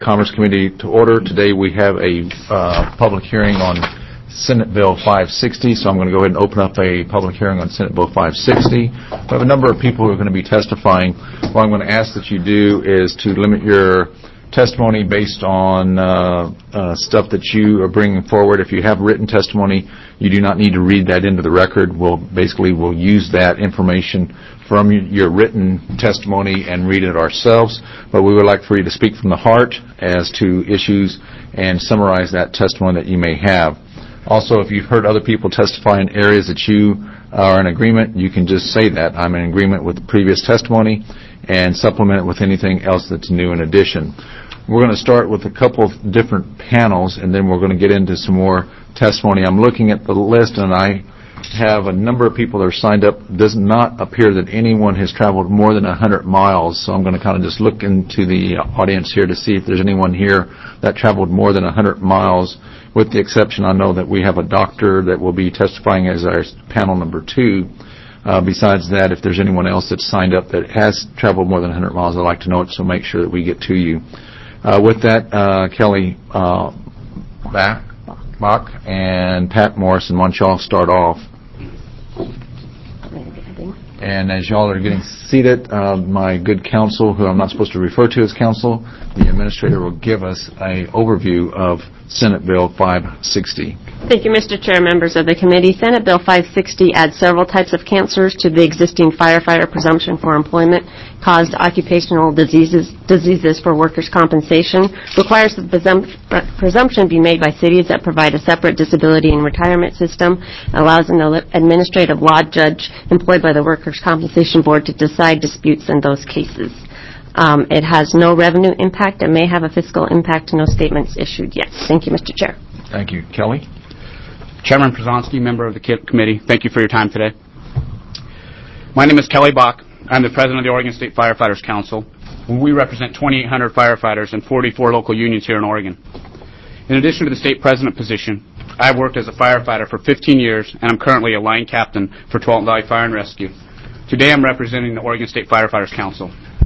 Commerce Committee to order. Today we have a public hearing on Senate Bill 560, so I'm going to go ahead and open up a public hearing on Senate Bill 560. We have a number of people who are going to be testifying. What I'm going to ask that you do is to limit your testimony based on stuff that you are bringing forward. If you have written testimony, you do not need to read that into the record. We'll use that information from your written testimony and read it ourselves, but we would like for you to speak from the heart as to issues and summarize that testimony that you may have. Also, if you've heard other people testify in areas that you are in agreement, you can just say that I'm in agreement with the previous testimony and supplement it with anything else that's new in addition. We're going to start with a couple of different panels, and then we're going to get into some more testimony. I'm looking at the list, and I have a number of people that are signed up. It does not appear that anyone has traveled more than 100 miles, so I'm going to kind of just look into the audience here to see if there's anyone here that traveled more than 100 miles, with the exception, I know that we have a doctor that will be testifying as our panel number 2. Besides that, if there's anyone else that's signed up that has traveled more than 100 miles, I'd like to know it, so make sure that we get to you. With that, Kelly Bach and Pat Morrison, why don't y'all start off? And as y'all are getting seated, my good counsel, who I'm not supposed to refer to as counsel, the administrator will give us an overview of Senate Bill 560. Thank you, Mr. Chair, members of the committee. Senate Bill 560 adds several types of cancers to the existing firefighter presumption for employment-caused occupational diseases for workers' compensation, requires that the presumption be made by cities that provide a separate disability and retirement system, allows an administrative law judge employed by the Workers' Compensation Board to decide disputes in those cases. It has no revenue impact. It may have a fiscal impact. No statements issued yet. Thank you, Mr. Chair. Thank you. Kelly? Chairman Przonski, member of the committee, thank you for your time today. My name is Kelly Bach. I'm the president of the Oregon State Firefighters Council. We represent 2,800 firefighters and 44 local unions here in Oregon. In addition to the state president position, I've worked as a firefighter for 15 years, and I'm currently a line captain for Tualatin Valley Fire and Rescue. Today I'm representing the Oregon State Firefighters Council.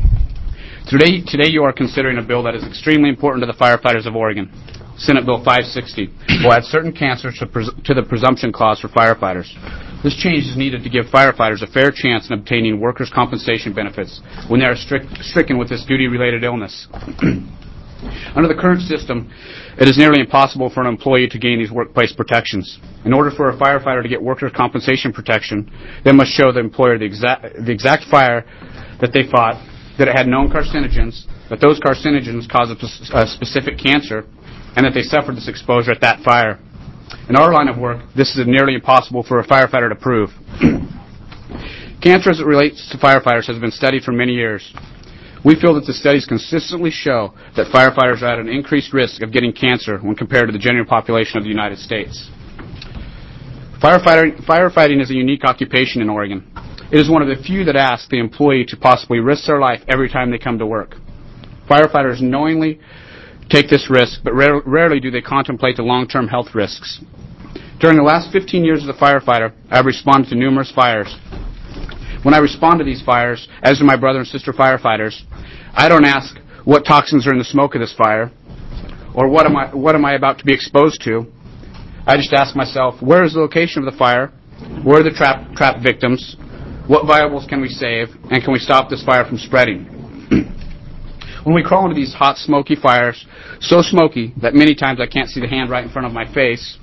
Today you are considering a bill that is extremely important to the firefighters of Oregon. Senate Bill 560 will add certain cancers to the presumption clause for firefighters. This change is needed to give firefighters a fair chance in obtaining workers' compensation benefits when they are stricken with this duty-related illness. Under the current system, it is nearly impossible for an employee to gain these workplace protections. In order for a firefighter to get workers' compensation protection, they must show the employer the exact fire that they fought, that it had known carcinogens, that those carcinogens caused a specific cancer, and that they suffered this exposure at that fire. In our line of work, this is nearly impossible for a firefighter to prove. Cancer as it relates to firefighters has been studied for many years. We feel that the studies consistently show that firefighters are at an increased risk of getting cancer when compared to the general population of the United States. Firefighting is a unique occupation in Oregon. It is one of the few that ask the employee to possibly risk their life every time they come to work. Firefighters knowingly take this risk, but rarely do they contemplate the long-term health risks. During the last 15 years as a firefighter, I've responded to numerous fires. When I respond to these fires, as do my brother and sister firefighters, I don't ask what toxins are in the smoke of this fire, or what am I about to be exposed to. I just ask myself, where is the location of the fire? Where are the trapped victims? What viables can we save? And can we stop this fire from spreading? When we crawl into these hot, smoky fires, so smoky that many times I can't see the hand right in front of my face,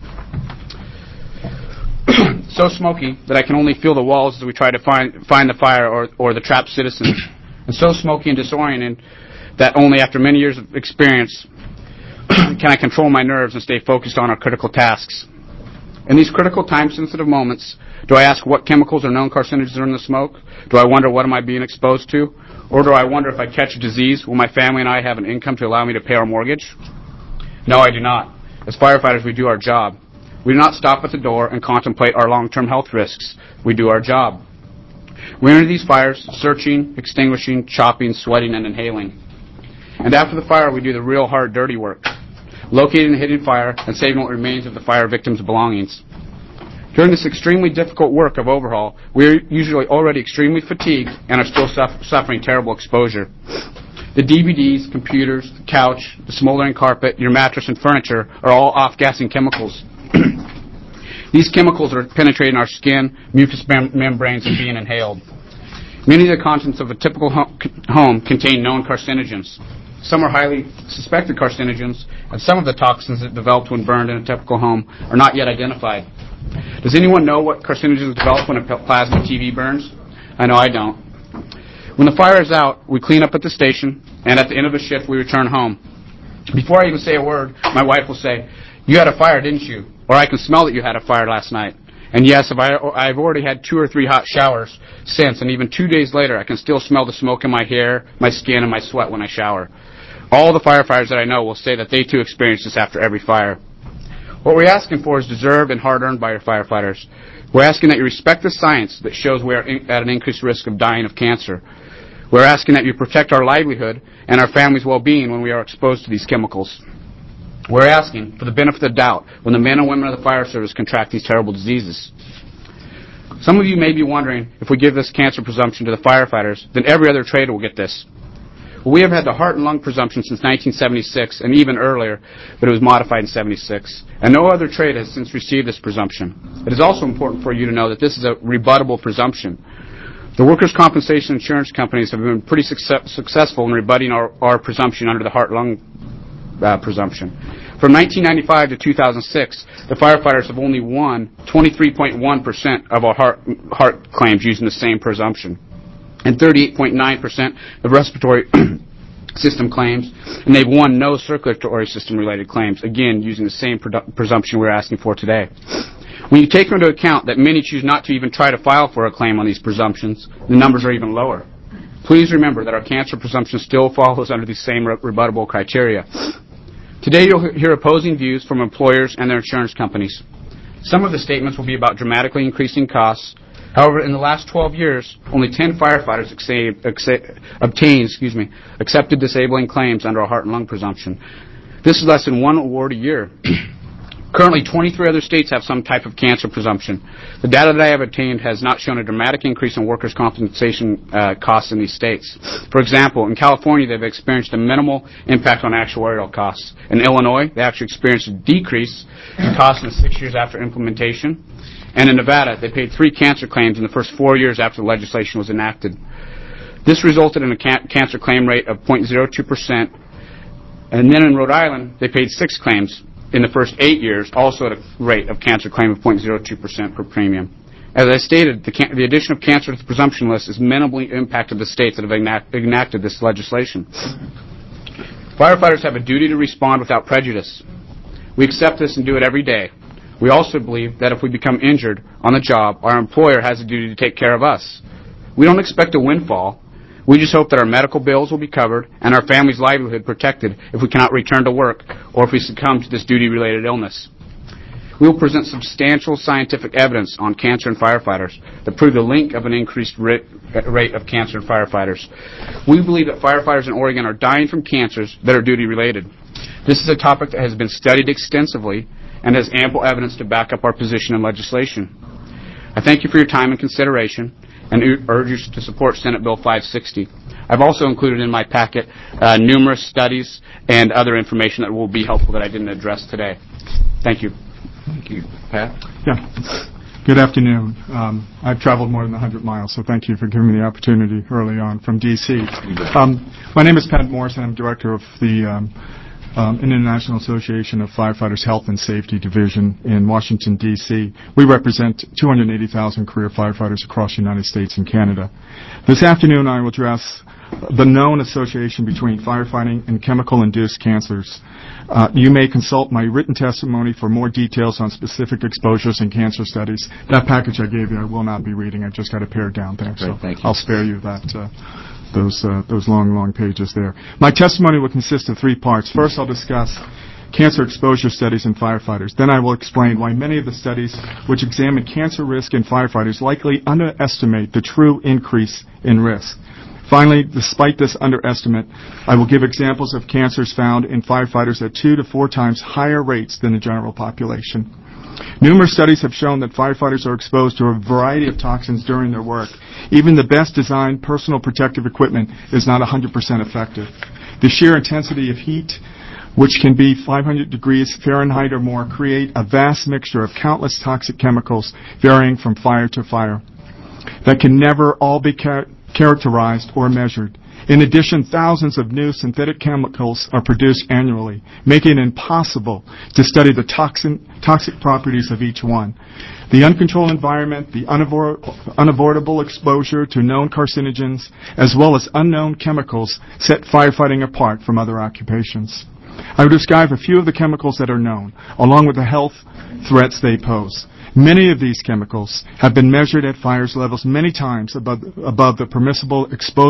so smoky that I can only feel the walls as we try to find the fire or the trapped citizens, and so smoky and disoriented that only after many years of experience can I control my nerves and stay focused on our critical tasks. In these critical time-sensitive moments, do I ask what chemicals or known carcinogens are in the smoke? Do I wonder what am I being exposed to? Or do I wonder if I catch a disease, will my family and I have an income to allow me to pay our mortgage? No, I do not. As firefighters, we do our job. We do not stop at the door and contemplate our long-term health risks. We do our job. We enter these fires searching, extinguishing, chopping, sweating, and inhaling. And after the fire, we do the real hard, dirty work, locating the hidden fire and saving what remains of the fire victims' belongings. During this extremely difficult work of overhaul, we are usually already extremely fatigued and are still suffering terrible exposure. The DVDs, computers, the couch, the smoldering carpet, your mattress and furniture are all off-gassing chemicals. These chemicals are penetrating our skin, mucous membranes, and being inhaled. Many of the contents of a typical home contain known carcinogens. Some are highly suspected carcinogens, and some of the toxins that developed when burned in a typical home are not yet identified. Does anyone know what carcinogens develop when a plasma TV burns? I know I don't. When the fire is out, we clean up at the station, and at the end of the shift, we return home. Before I even say a word, my wife will say, "You had a fire, didn't you?" Or, "I can smell that you had a fire last night." And yes, I've already had 2 or 3 hot showers since, and even 2 days later, I can still smell the smoke in my hair, my skin, and my sweat when I shower. All the firefighters that I know will say that they too experience this after every fire. What we're asking for is deserved and hard-earned by our firefighters. We're asking that you respect the science that shows we are at an increased risk of dying of cancer. We're asking that you protect our livelihood and our family's well-being when we are exposed to these chemicals. We're asking for the benefit of the doubt when the men and women of the fire service contract these terrible diseases. Some of you may be wondering, if we give this cancer presumption to the firefighters, then every other trade will get this. Well, we have had the heart and lung presumption since 1976 and even earlier, but it was modified in 76. And no other trade has since received this presumption. It is also important for you to know that this is a rebuttable presumption. The workers' compensation insurance companies have been pretty successful in rebutting our presumption under the heart-lung presumption. From 1995 to 2006, the firefighters have only won 23.1% of our heart claims using the same presumption, and 38.9% of respiratory system claims, and they've won no circulatory system-related claims, again, using the same presumption we're asking for today. When you take into account that many choose not to even try to file for a claim on these presumptions, the numbers are even lower. Please remember that our cancer presumption still follows under these same rebuttable criteria. Today you'll hear opposing views from employers and their insurance companies. Some of the statements will be about dramatically increasing costs. However, in the last 12 years, only 10 firefighters accepted disabling claims under a heart and lung presumption. This is less than 1 award a year. Currently, 23 other states have some type of cancer presumption. The data that I have obtained has not shown a dramatic increase in workers' compensation costs in these states. For example, in California, they've experienced a minimal impact on actuarial costs. In Illinois, they actually experienced a decrease in costs in the 6 years after implementation. And in Nevada, they paid 3 cancer claims in the first 4 years after the legislation was enacted. This resulted in a cancer claim rate of 0.02%. And then in Rhode Island, they paid 6 claims in the first 8 years, also at a rate of cancer claim of 0.02% per premium. As I stated, the addition of cancer to the presumption list has minimally impacted the states that have enacted this legislation. Firefighters have a duty to respond without prejudice. We accept this and do it every day. We also believe that if we become injured on the job, our employer has a duty to take care of us. We don't expect a windfall. We just hope that our medical bills will be covered and our family's livelihood protected if we cannot return to work or if we succumb to this duty-related illness. We will present substantial scientific evidence on cancer and firefighters that prove the link of an increased rate of cancer in firefighters. We believe that firefighters in Oregon are dying from cancers that are duty-related. This is a topic that has been studied extensively and has ample evidence to back up our position in legislation. I thank you for your time and consideration and urge you to support Senate Bill 560. I've also included in my packet numerous studies and other information that will be helpful that I didn't address today. Thank you. Thank you. Pat? Yeah. Good afternoon. I've traveled more than 100 miles, so thank you for giving me the opportunity early on from D.C. My name is Pat Morrison. I'm director of the International Association of Firefighters Health and Safety Division in Washington, D.C. We represent 280,000 career firefighters across the United States and Canada. This afternoon I will address the known association between firefighting and chemical-induced cancers. You may consult my written testimony for more details on specific exposures and cancer studies. That package I gave you I will not be reading. I've just got it pared down there, so I'll spare you that. Those long pages there. My testimony will consist of 3 parts. First, I'll discuss cancer exposure studies in firefighters. Then I will explain why many of the studies which examine cancer risk in firefighters likely underestimate the true increase in risk. Finally, despite this underestimate, I will give examples of cancers found in firefighters at 2 to 4 times higher rates than the general population. Numerous studies have shown that firefighters are exposed to a variety of toxins during their work. Even the best designed personal protective equipment is not 100% effective. The sheer intensity of heat, which can be 500 degrees Fahrenheit or more, create a vast mixture of countless toxic chemicals varying from fire to fire that can never all be characterized or measured. In addition, thousands of new synthetic chemicals are produced annually, making it impossible to study the toxic properties of each one. The uncontrolled environment, the unavoidable exposure to known carcinogens, as well as unknown chemicals, set firefighting apart from other occupations. I will describe a few of the chemicals that are known, along with the health threats they pose. Many of these chemicals have been measured at fires levels many times above the permissible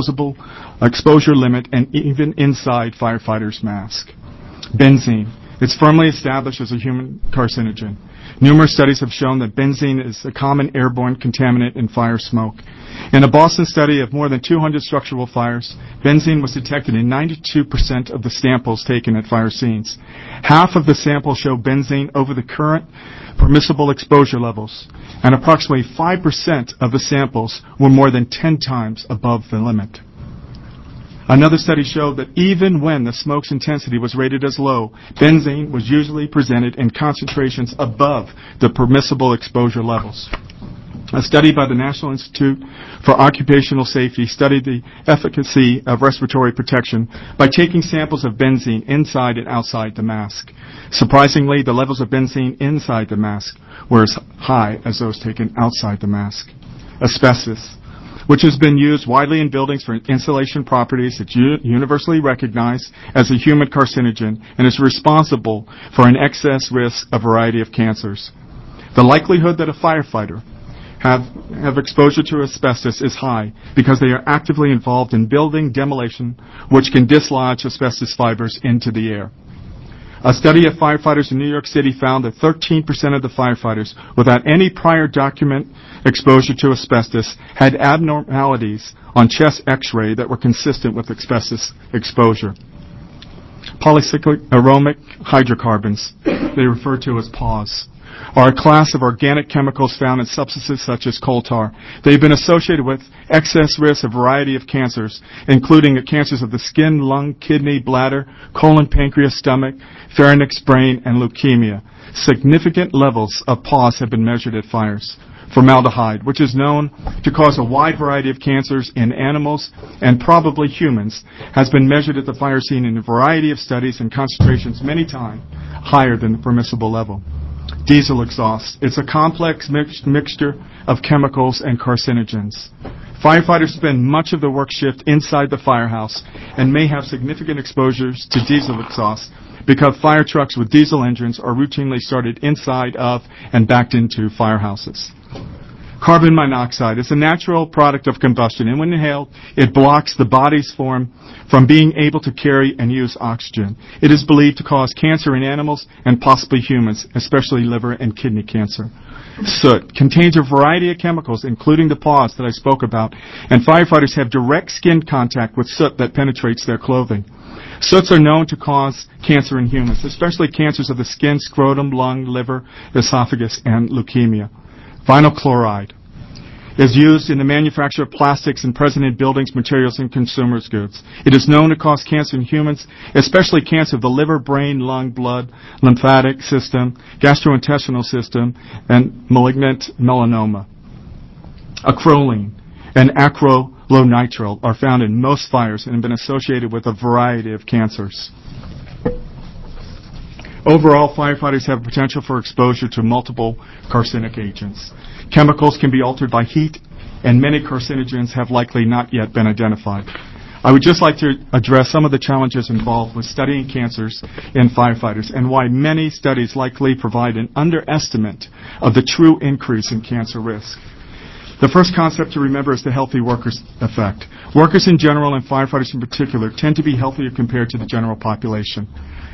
exposure limit and even inside firefighters' mask. Benzene. It's firmly established as a human carcinogen. Numerous studies have shown that benzene is a common airborne contaminant in fire smoke. In a Boston study of more than 200 structural fires, benzene was detected in 92% of the samples taken at fire scenes. Half of the samples show benzene over the current permissible exposure levels, and approximately 5% of the samples were more than 10 times above the limit. Another study showed that even when the smoke's intensity was rated as low, benzene was usually presented in concentrations above the permissible exposure levels. A study by the National Institute for Occupational Safety studied the efficacy of respiratory protection by taking samples of benzene inside and outside the mask. Surprisingly, the levels of benzene inside the mask were as high as those taken outside the mask. Asbestos, which has been used widely in buildings for insulation properties, it's universally recognized as a human carcinogen and is responsible for an excess risk of a variety of cancers. The likelihood that a firefighter have exposure to asbestos is high because they are actively involved in building demolition, which can dislodge asbestos fibers into the air. A study of firefighters in New York City found that 13% of the firefighters without any prior document exposure to asbestos had abnormalities on chest x-ray that were consistent with asbestos exposure. Polycyclic aromatic hydrocarbons, they refer to as PAHs, are a class of organic chemicals found in substances such as coal tar. They've been associated with excess risk of a variety of cancers, including cancers of the skin, lung, kidney, bladder, colon, pancreas, stomach, pharynx, brain, and leukemia. Significant levels of PAHs have been measured at fires. Formaldehyde, which is known to cause a wide variety of cancers in animals and probably humans, has been measured at the fire scene in a variety of studies and concentrations many times higher than the permissible level. Diesel exhaust. It's a complex mixture of chemicals and carcinogens. Firefighters spend much of the work shift inside the firehouse and may have significant exposures to diesel exhaust because fire trucks with diesel engines are routinely started inside of and backed into firehouses. Carbon monoxide is a natural product of combustion, and when inhaled, it blocks the body's form from being able to carry and use oxygen. It is believed to cause cancer in animals and possibly humans, especially liver and kidney cancer. Soot contains a variety of chemicals, including the PAHs that I spoke about, and firefighters have direct skin contact with soot that penetrates their clothing. Soots are known to cause cancer in humans, especially cancers of the skin, scrotum, lung, liver, esophagus, and leukemia. Vinyl chloride is used in the manufacture of plastics and present in buildings, materials, and consumers' goods. It is known to cause cancer in humans, especially cancer of the liver, brain, lung, blood, lymphatic system, gastrointestinal system, and malignant melanoma. Acrolein and acrylonitrile are found in most fires and have been associated with a variety of cancers. Overall, firefighters have potential for exposure to multiple carcinic agents. Chemicals can be altered by heat, and many carcinogens have likely not yet been identified. I would just like to address some of the challenges involved with studying cancers in firefighters and why many studies likely provide an underestimate of the true increase in cancer risk. The first concept to remember is the healthy workers effect. Workers in general and firefighters in particular tend to be healthier compared to the general population.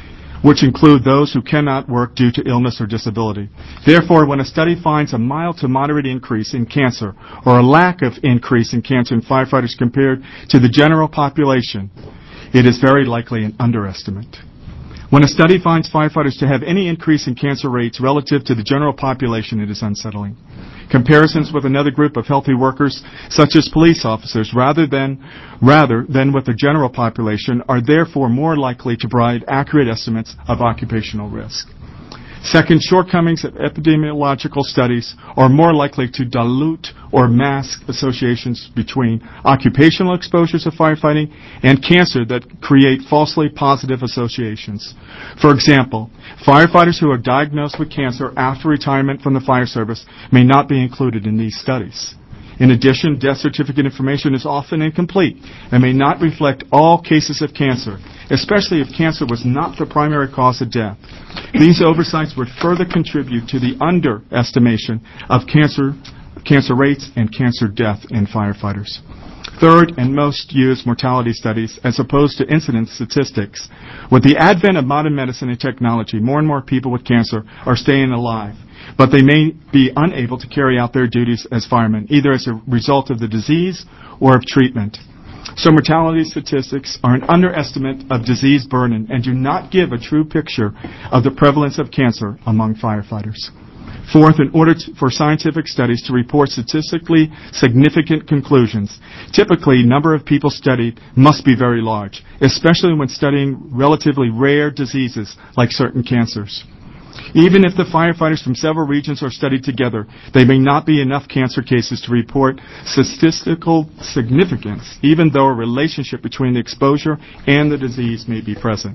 which include those who cannot work due to illness or disability. Therefore, when a study finds a mild to moderate increase in cancer or a lack of increase in cancer in firefighters compared to the general population, it is very likely an underestimate. When a study finds firefighters to have any increase in cancer rates relative to the general population, it is unsettling. Comparisons with another group of healthy workers, such as police officers, rather than with the general population, are therefore more likely to provide accurate estimates of occupational risk. Second, shortcomings of epidemiological studies are more likely to dilute or mask associations between occupational exposures of firefighting and cancer that create falsely positive associations. For example, firefighters who are diagnosed with cancer after retirement from the fire service may not be included in these studies. In addition, death certificate information is often incomplete and may not reflect all cases of cancer, especially if cancer was not the primary cause of death. These oversights would further contribute to the underestimation of cancer rates and cancer death in firefighters. Third, and most used mortality studies as opposed to incidence statistics. With the advent of modern medicine and technology, more and more people with cancer are staying alive, but they may be unable to carry out their duties as firemen, either as a result of the disease or of treatment. So mortality statistics are an underestimate of disease burden and do not give a true picture of the prevalence of cancer among firefighters. Fourth, in order for scientific studies to report statistically significant conclusions, typically number of people studied must be very large, especially when studying relatively rare diseases like certain cancers. Even if the firefighters from several regions are studied together, there may not be enough cancer cases to report statistical significance, even though a relationship between the exposure and the disease may be present.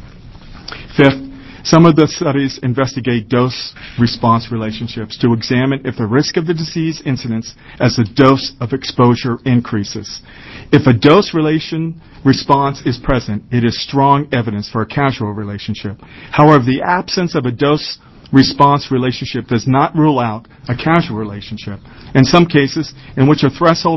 Fifth, some of the studies investigate dose-response relationships to examine if the risk of the disease incidence as the dose of exposure increases. If a dose-relation response is present, it is strong evidence for a causal relationship. However, the absence of a dose-response relationship does not rule out a causal relationship. In some cases, in which a threshold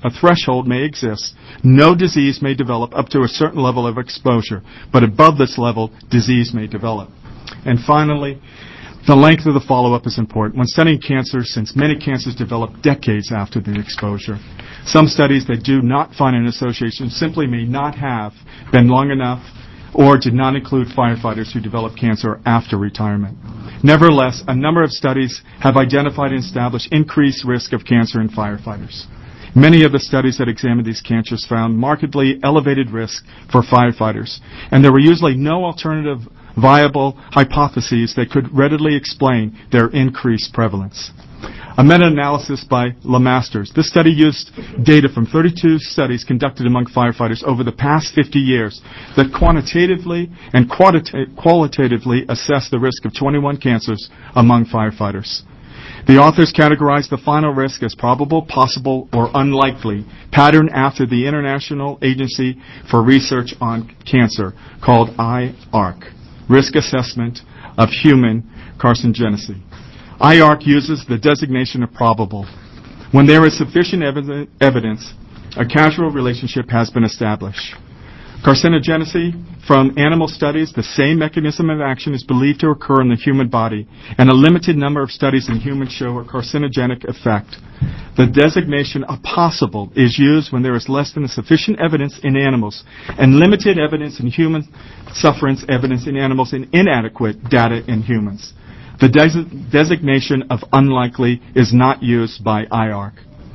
may exist, no disease may develop up to a certain level of exposure, but above this level, disease may develop. And finally, the length of the follow-up is important when studying cancer, since many cancers develop decades after the exposure. Some studies that do not find an association simply may not have been long enough or did not include firefighters who developed cancer after retirement. Nevertheless, a number of studies have identified and established increased risk of cancer in firefighters. Many of the studies that examined these cancers found markedly elevated risk for firefighters, and there were usually no alternative viable hypotheses that could readily explain their increased prevalence. A meta-analysis by LeMasters. This study used data from 32 studies conducted among firefighters over the past 50 years that quantitatively and qualitatively assessed the risk of 21 cancers among firefighters. The authors categorized the final risk as probable, possible, or unlikely, patterned after the International Agency for Research on Cancer, called IARC, Risk Assessment of Human Carcinogenicity. IARC uses the designation of probable. When there is sufficient evidence, a causal relationship has been established. Carcinogenicity, from animal studies, the same mechanism of action is believed to occur in the human body, and a limited number of studies in humans show a carcinogenic effect. The designation of possible is used when there is less than sufficient evidence in animals, and limited evidence in human sufferance evidence in animals, and inadequate data in humans. The designation of unlikely is not used by IARC.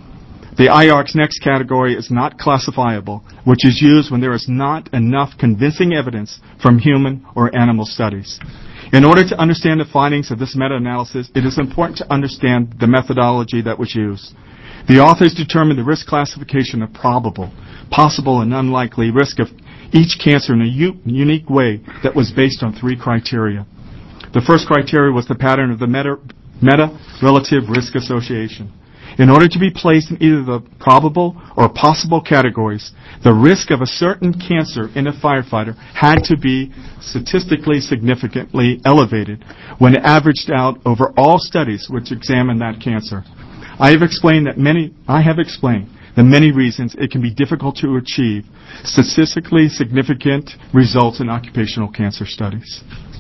The IARC's next category is not classifiable, which is used when there is not enough convincing evidence from human or animal studies. In order to understand the findings of this meta-analysis, it is important to understand the methodology that was used. The authors determined the risk classification of probable, possible, and unlikely risk of each cancer in a unique way that was based on 3 criteria. The first criteria was the pattern of the meta-relative risk association. In order to be placed in either the probable or possible categories, the risk of a certain cancer in a firefighter had to be statistically significantly elevated when averaged out over all studies which examined that cancer. I have explained the many reasons it can be difficult to achieve statistically significant results in occupational cancer studies.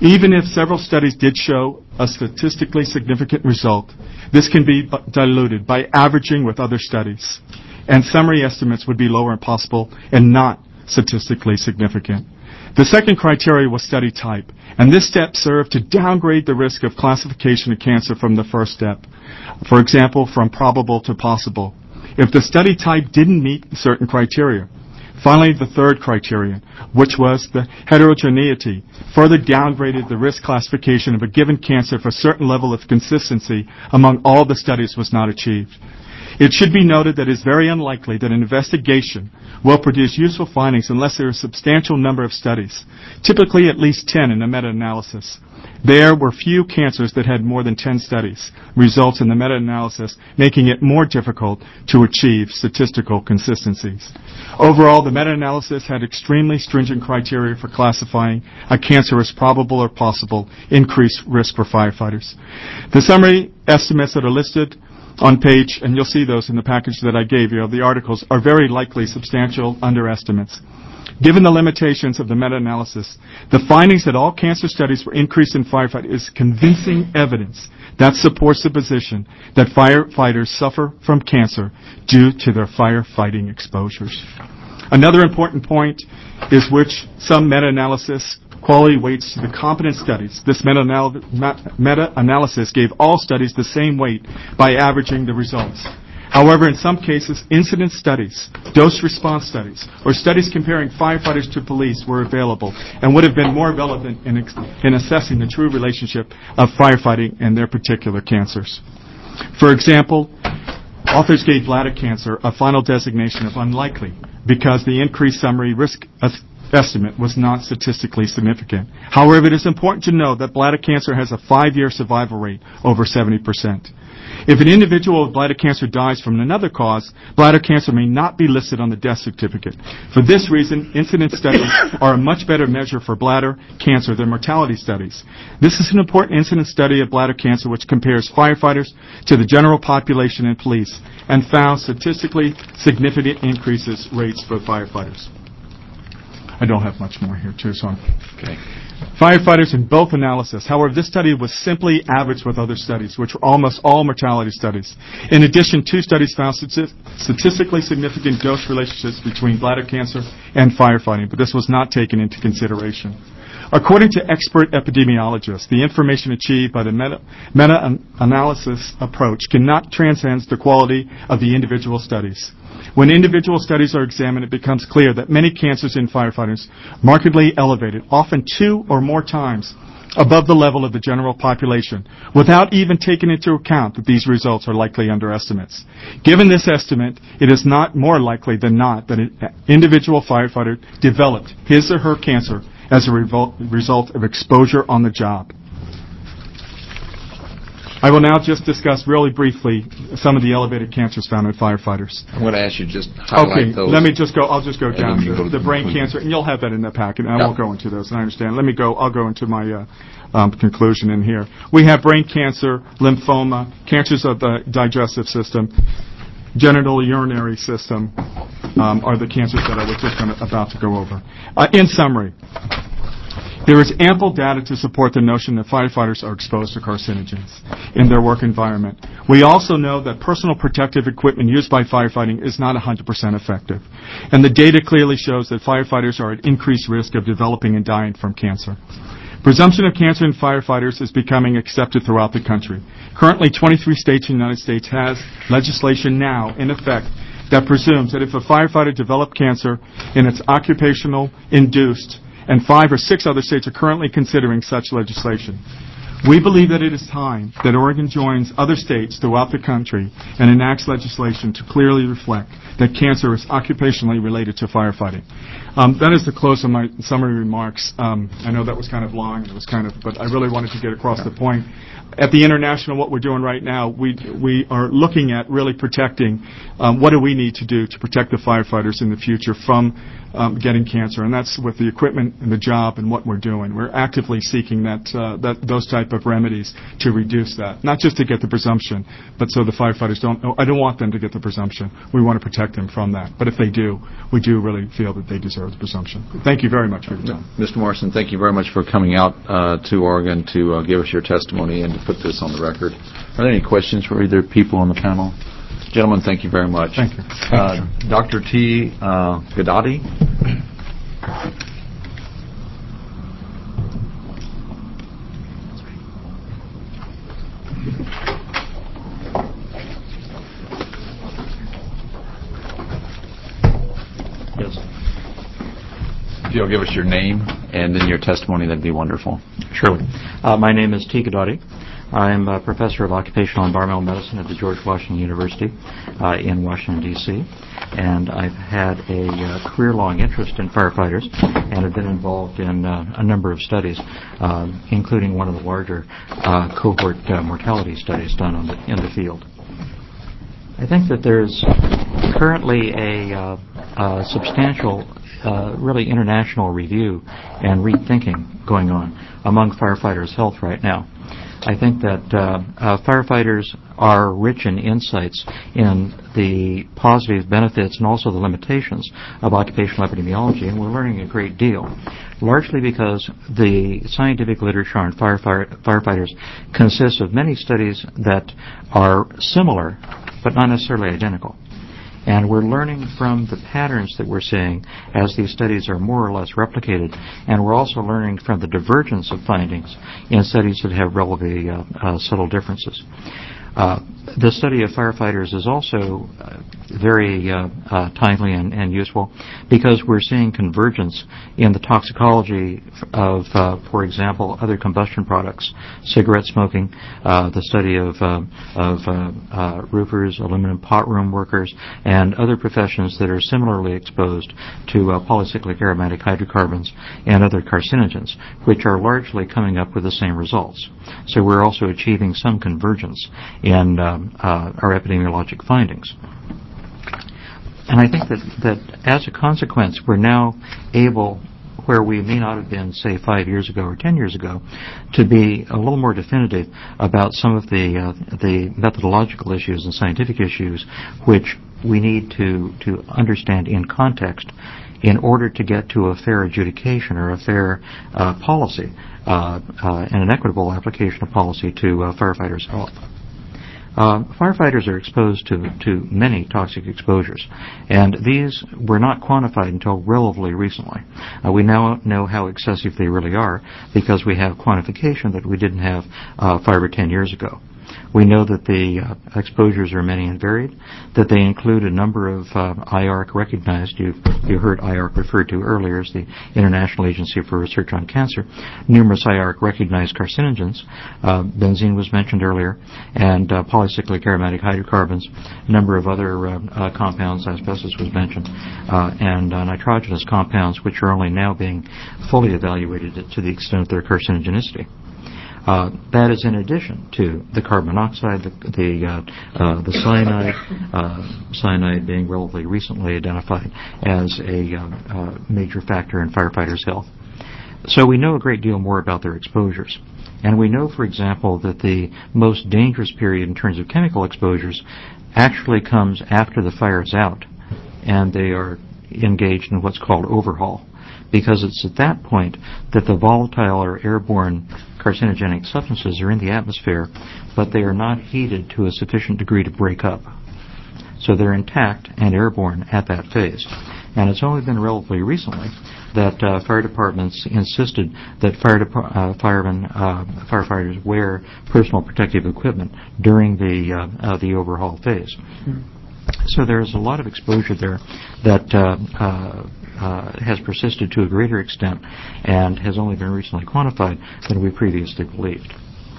Even if several studies did show a statistically significant result, this can be diluted by averaging with other studies, and summary estimates would be lower impossible and not statistically significant. The second criteria was study type, and this step served to downgrade the risk of classification of cancer from the first step. For example, from probable to possible, if the study type didn't meet certain criteria. Finally, the third criterion, which was the heterogeneity, further downgraded the risk classification of a given cancer if a certain level of consistency among all the studies was not achieved. It should be noted that it is very unlikely that an investigation will produce useful findings unless there is a substantial number of studies, typically at least 10 in a meta-analysis. There were few cancers that had more than 10 studies, results in the meta-analysis making it more difficult to achieve statistical consistencies. Overall, the meta-analysis had extremely stringent criteria for classifying a cancer as probable or possible increased risk for firefighters. The summary estimates that are listed on page, and you'll see those in the package that I gave you of the articles, are very likely substantial underestimates. Given the limitations of the meta-analysis, the findings that all cancer studies were increased in firefighting is convincing evidence that supports the position that firefighters suffer from cancer due to their firefighting exposures. Another important point is which some meta-analysis quality weights to the competent studies. This meta-analysis gave all studies the same weight by averaging the results. However, in some cases, incident studies, dose-response studies, or studies comparing firefighters to police were available and would have been more relevant in assessing the true relationship of firefighting and their particular cancers. For example, authors gave bladder cancer a final designation of unlikely because the increased summary risk estimate was not statistically significant. However, it is important to know that bladder cancer has a 5-year survival rate over 70%. If an individual with bladder cancer dies from another cause, bladder cancer may not be listed on the death certificate. For this reason, incident studies are a much better measure for bladder cancer than mortality studies. This is an important incident study of bladder cancer which compares firefighters to the general population and police and found statistically significant increases rates for firefighters. I don't have much more here, too, so okay. Firefighters in both analysis. However, this study was simply averaged with other studies, which were almost all mortality studies. In addition, 2 studies found statistically significant dose relationships between bladder cancer and firefighting, but this was not taken into consideration. According to expert epidemiologists, the information achieved by the meta-analysis approach cannot transcend the quality of the individual studies. When individual studies are examined, it becomes clear that many cancers in firefighters markedly elevated, often 2 or more times above the level of the general population, without even taking into account that these results are likely underestimates. Given this estimate, it is not more likely than not that an individual firefighter developed his or her cancer as a result of exposure on the job. I will now just discuss really briefly some of the elevated cancers found in firefighters. I'm going to ask you just highlight those. Let me just go. I'll just go down to the brain cancer, and you'll have that in the packet. And I won't go into those. I understand. I'll go into my conclusion in here. We have brain cancer, lymphoma, cancers of the digestive system, genital urinary system are the cancers that I was just about to go over. In summary, there is ample data to support the notion that firefighters are exposed to carcinogens in their work environment. We also know that personal protective equipment used by firefighting is not 100% effective. And the data clearly shows that firefighters are at increased risk of developing and dying from cancer. Presumption of cancer in firefighters is becoming accepted throughout the country. Currently, 23 states in the United States has legislation now in effect that presumes that if a firefighter developed cancer in its occupational induced, and 5 or 6 other states are currently considering such legislation. We believe that it is time that Oregon joins other states throughout the country and enacts legislation to clearly reflect that cancer is occupationally related to firefighting. That is the close of my summary remarks. I know that was kind of long, but I really wanted to get across the point. At the International, what we're doing right now, we are looking at really protecting what do we need to do to protect the firefighters in the future from getting cancer, and that's with the equipment and the job and what we're doing. We're actively seeking those type of remedies to reduce that, not just to get the presumption, but so the firefighters I don't want them to get the presumption. We want to protect them from that. But if they do, we do really feel that they deserve there the presumption. Thank you very much for your time. Mr. Morrison, thank you very much for coming out to Oregon to give us your testimony and to put this on the record. Are there any questions for either people on the panel? Gentlemen, thank you very much. Thank you. Dr. T. Gadati. Yes. If you'll give us your name and then your testimony, that'd be wonderful. Surely. My name is T. Gadati. I'm a professor of occupational environmental medicine at the George Washington University in Washington, D.C., and I've had a career-long interest in firefighters and have been involved in a number of studies, including one of the larger cohort mortality studies done in the field. I think that there's currently a substantial, really international review and rethinking going on among firefighters' health right now. I think that firefighters are rich in insights in the positive benefits and also the limitations of occupational epidemiology, and we're learning a great deal, largely because the scientific literature on firefighters consists of many studies that are similar but not necessarily identical. And we're learning from the patterns that we're seeing as these studies are more or less replicated, and we're also learning from the divergence of findings in studies that have relatively subtle differences. The study of firefighters is also very timely and useful because we're seeing convergence in the toxicology of, for example, other combustion products, cigarette smoking, the study of roofers, aluminum pot room workers, and other professions that are similarly exposed to polycyclic aromatic hydrocarbons and other carcinogens, which are largely coming up with the same results. So we're also achieving some convergence in our epidemiologic findings. And I think that as a consequence, we're now able, where we may not have been, say, 5 years ago or 10 years ago, to be a little more definitive about some of the methodological issues and scientific issues which we need to understand in context in order to get to a fair adjudication or a fair policy and an equitable application of policy to firefighters' health. Firefighters are exposed to many toxic exposures, and these were not quantified until relatively recently. We now know how excessive they really are because we have quantification that we didn't have 5 or 10 years ago. We know that the exposures are many and varied, that they include a number of IARC recognized, you heard IARC referred to earlier as the International Agency for Research on Cancer, numerous IARC recognized carcinogens, benzene was mentioned earlier, and polycyclic aromatic hydrocarbons, a number of other compounds, asbestos was mentioned, and nitrogenous compounds which are only now being fully evaluated to the extent of their carcinogenicity. That is in addition to the carbon monoxide, the cyanide being relatively recently identified as a major factor in firefighters' health. So we know a great deal more about their exposures. And we know, for example, that the most dangerous period in terms of chemical exposures actually comes after the fire is out and they are engaged in what's called overhaul, because it's at that point that the volatile or airborne carcinogenic substances are in the atmosphere, but they are not heated to a sufficient degree to break up. So they're intact and airborne at that phase. And it's only been relatively recently that fire departments insisted that firefighters wear personal protective equipment during the overhaul phase. So there's a lot of exposure there that has persisted to a greater extent and has only been recently quantified than we previously believed.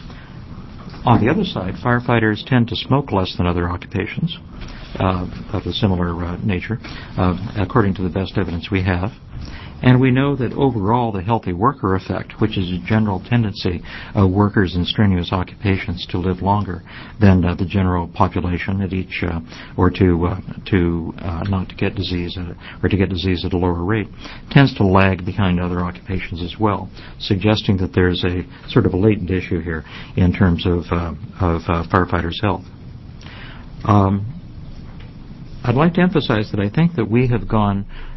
On the other side, firefighters tend to smoke less than other occupations of a similar nature, according to the best evidence we have. And we know that overall the healthy worker effect, which is a general tendency of workers in strenuous occupations to live longer than the general population at each, or to not to get disease, or to get disease at a lower rate, tends to lag behind other occupations as well, suggesting that there's a sort of a latent issue here in terms of firefighters' health. I'd like to emphasize that I think that we have gone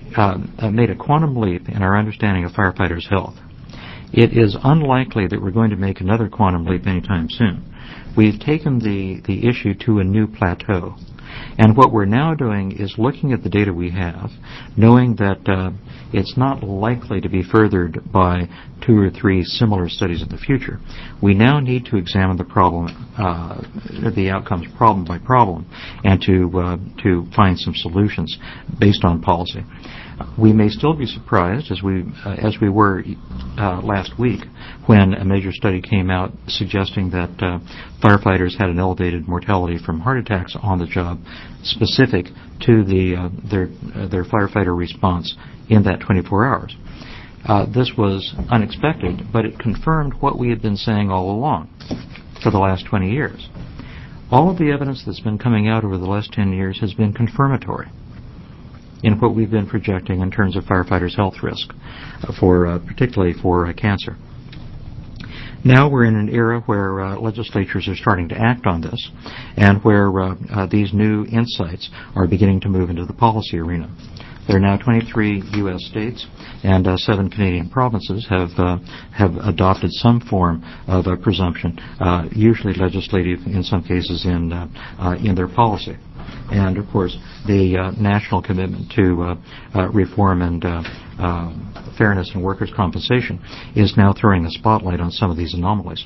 made a quantum leap in our understanding of firefighters' health. It is unlikely that we're going to make another quantum leap anytime soon. We've taken the issue to a new plateau. And what we're now doing is looking at the data we have, knowing that it's not likely to be furthered by 2 or 3 similar studies in the future. We now need to examine the problem, the outcomes problem by problem, and to find some solutions based on policy. We may still be surprised, as we were last week, when a major study came out suggesting that firefighters had an elevated mortality from heart attacks on the job, specific to their firefighter response in that 24 hours. This was unexpected, but it confirmed what we had been saying all along for the last 20 years. All of the evidence that's been coming out over the last 10 years has been confirmatory in what we've been projecting in terms of firefighters' health risk, particularly for cancer. Now we're in an era where legislatures are starting to act on this, and where these new insights are beginning to move into the policy arena. There are now 23 U.S. states and 7 Canadian provinces have adopted some form of a presumption, usually legislative, in some cases in their policy. And, of course, the national commitment to reform and fairness in workers' compensation is now throwing a spotlight on some of these anomalies.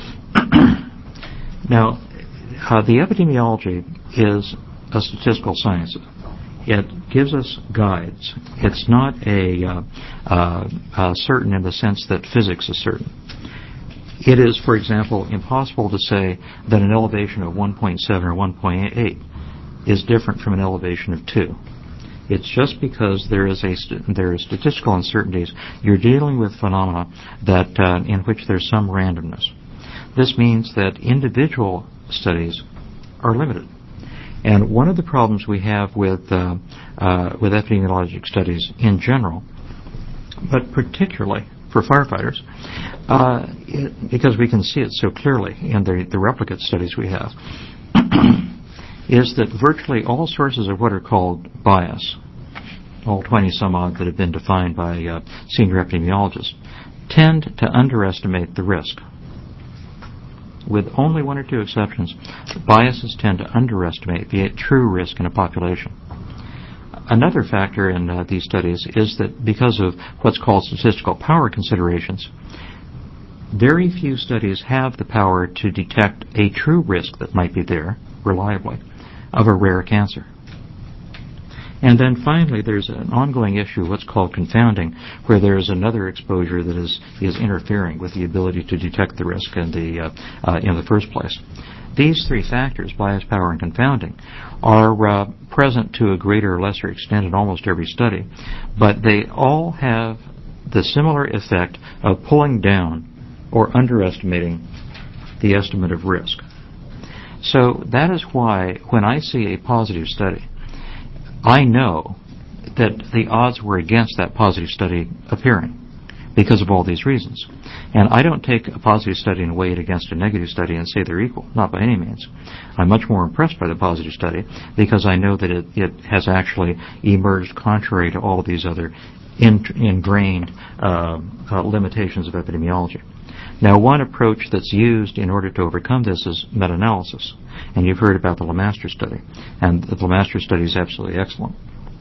Now, the epidemiology is a statistical science. It gives us guides. It's not certain in the sense that physics is certain. It is, for example, impossible to say that an elevation of 1.7 or 1.8 is different from an elevation of 2. It's just because there are statistical uncertainties. You're dealing with phenomena that in which there's some randomness. This means that individual studies are limited. And one of the problems we have with epidemiologic studies in general, but particularly for firefighters, because we can see it so clearly in the replicate studies we have, is that virtually all sources of what are called bias, all 20 some odd that have been defined by senior epidemiologists, tend to underestimate the risk. With only 1 or 2 exceptions, biases tend to underestimate the true risk in a population. Another factor in these studies is that because of what's called statistical power considerations, very few studies have the power to detect a true risk that might be there, reliably, of a rare cancer. And then finally, there's an ongoing issue, what's called confounding, where there is another exposure that is interfering with the ability to detect the risk in the first place. These 3 factors, bias, power, and confounding, are present to a greater or lesser extent in almost every study, but they all have the similar effect of pulling down or underestimating the estimate of risk. So that is why when I see a positive study, I know that the odds were against that positive study appearing because of all these reasons. And I don't take a positive study and weigh it against a negative study and say they're equal, not by any means. I'm much more impressed by the positive study because I know that it has actually emerged contrary to all of these other ingrained limitations of epidemiology. Now, one approach that's used in order to overcome this is meta-analysis. And you've heard about the LeMaster study. And the LeMaster study is absolutely excellent.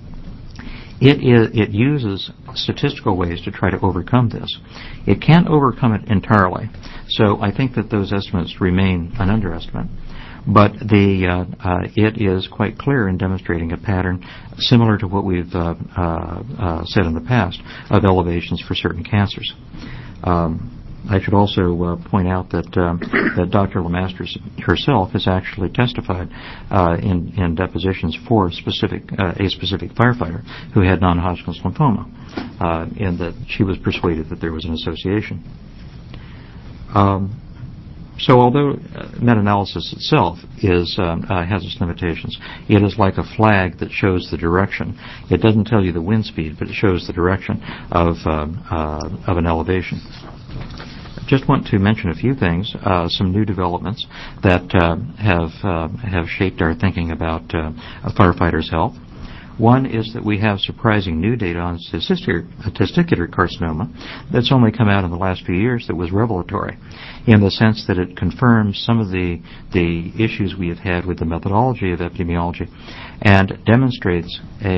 It uses statistical ways to try to overcome this. It can't overcome it entirely. So I think that those estimates remain an underestimate. But it is quite clear in demonstrating a pattern similar to what we've said in the past of elevations for certain cancers. I should also point out that Dr. LeMaster herself has actually testified in depositions for a specific firefighter who had non-Hodgkin's lymphoma, and that she was persuaded that there was an association. So although meta-analysis itself has its limitations, it is like a flag that shows the direction. It doesn't tell you the wind speed, but it shows the direction of an elevation. Just want to mention a few things, some new developments that have shaped our thinking about firefighters' health. One is that we have surprising new data on testicular carcinoma that's only come out in the last few years that was revelatory, in the sense that it confirms some of the issues we have had with the methodology of epidemiology, and demonstrates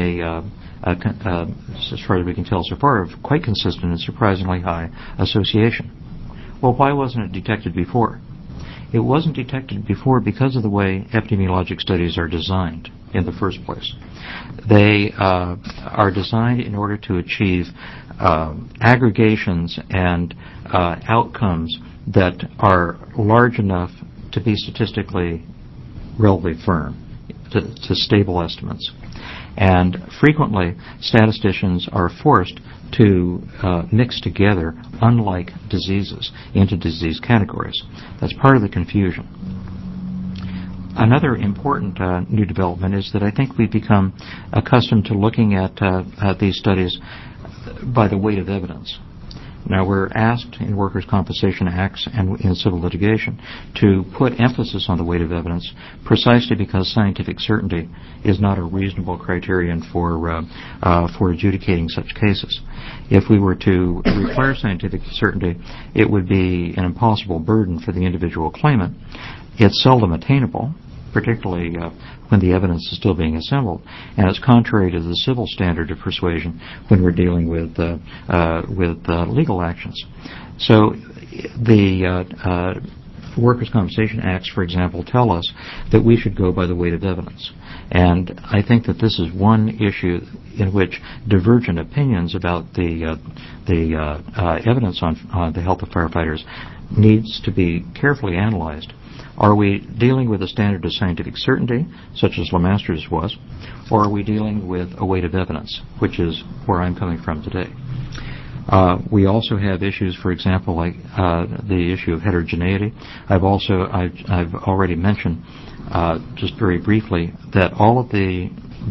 as far as we can tell so far, quite consistent and surprisingly high association. Well, why wasn't it detected before? It wasn't detected before because of the way epidemiologic studies are designed in the first place. They are designed in order to achieve aggregations and outcomes that are large enough to be statistically relatively firm, to stable estimates. And frequently, statisticians are forced to mix together unlike diseases into disease categories. That's part of the confusion. Another important new development is that I think we've become accustomed to looking at these studies by the weight of evidence. Now, we're asked in workers' compensation acts and in civil litigation to put emphasis on the weight of evidence precisely because scientific certainty is not a reasonable criterion for adjudicating such cases. If we were to require scientific certainty, it would be an impossible burden for the individual claimant. It's seldom attainable, particularly when the evidence is still being assembled, and it's contrary to the civil standard of persuasion when we're dealing with legal actions. So the Workers' Compensation Acts, for example, tell us that we should go by the weight of evidence. And I think that this is one issue in which divergent opinions about the evidence on the health of firefighters needs to be carefully analyzed. Are we dealing with a standard of scientific certainty, such as Lemaster's was, or are we dealing with a weight of evidence, which is where I'm coming from today? We also have issues, for example, like the issue of heterogeneity. I've already mentioned, just very briefly, that all of the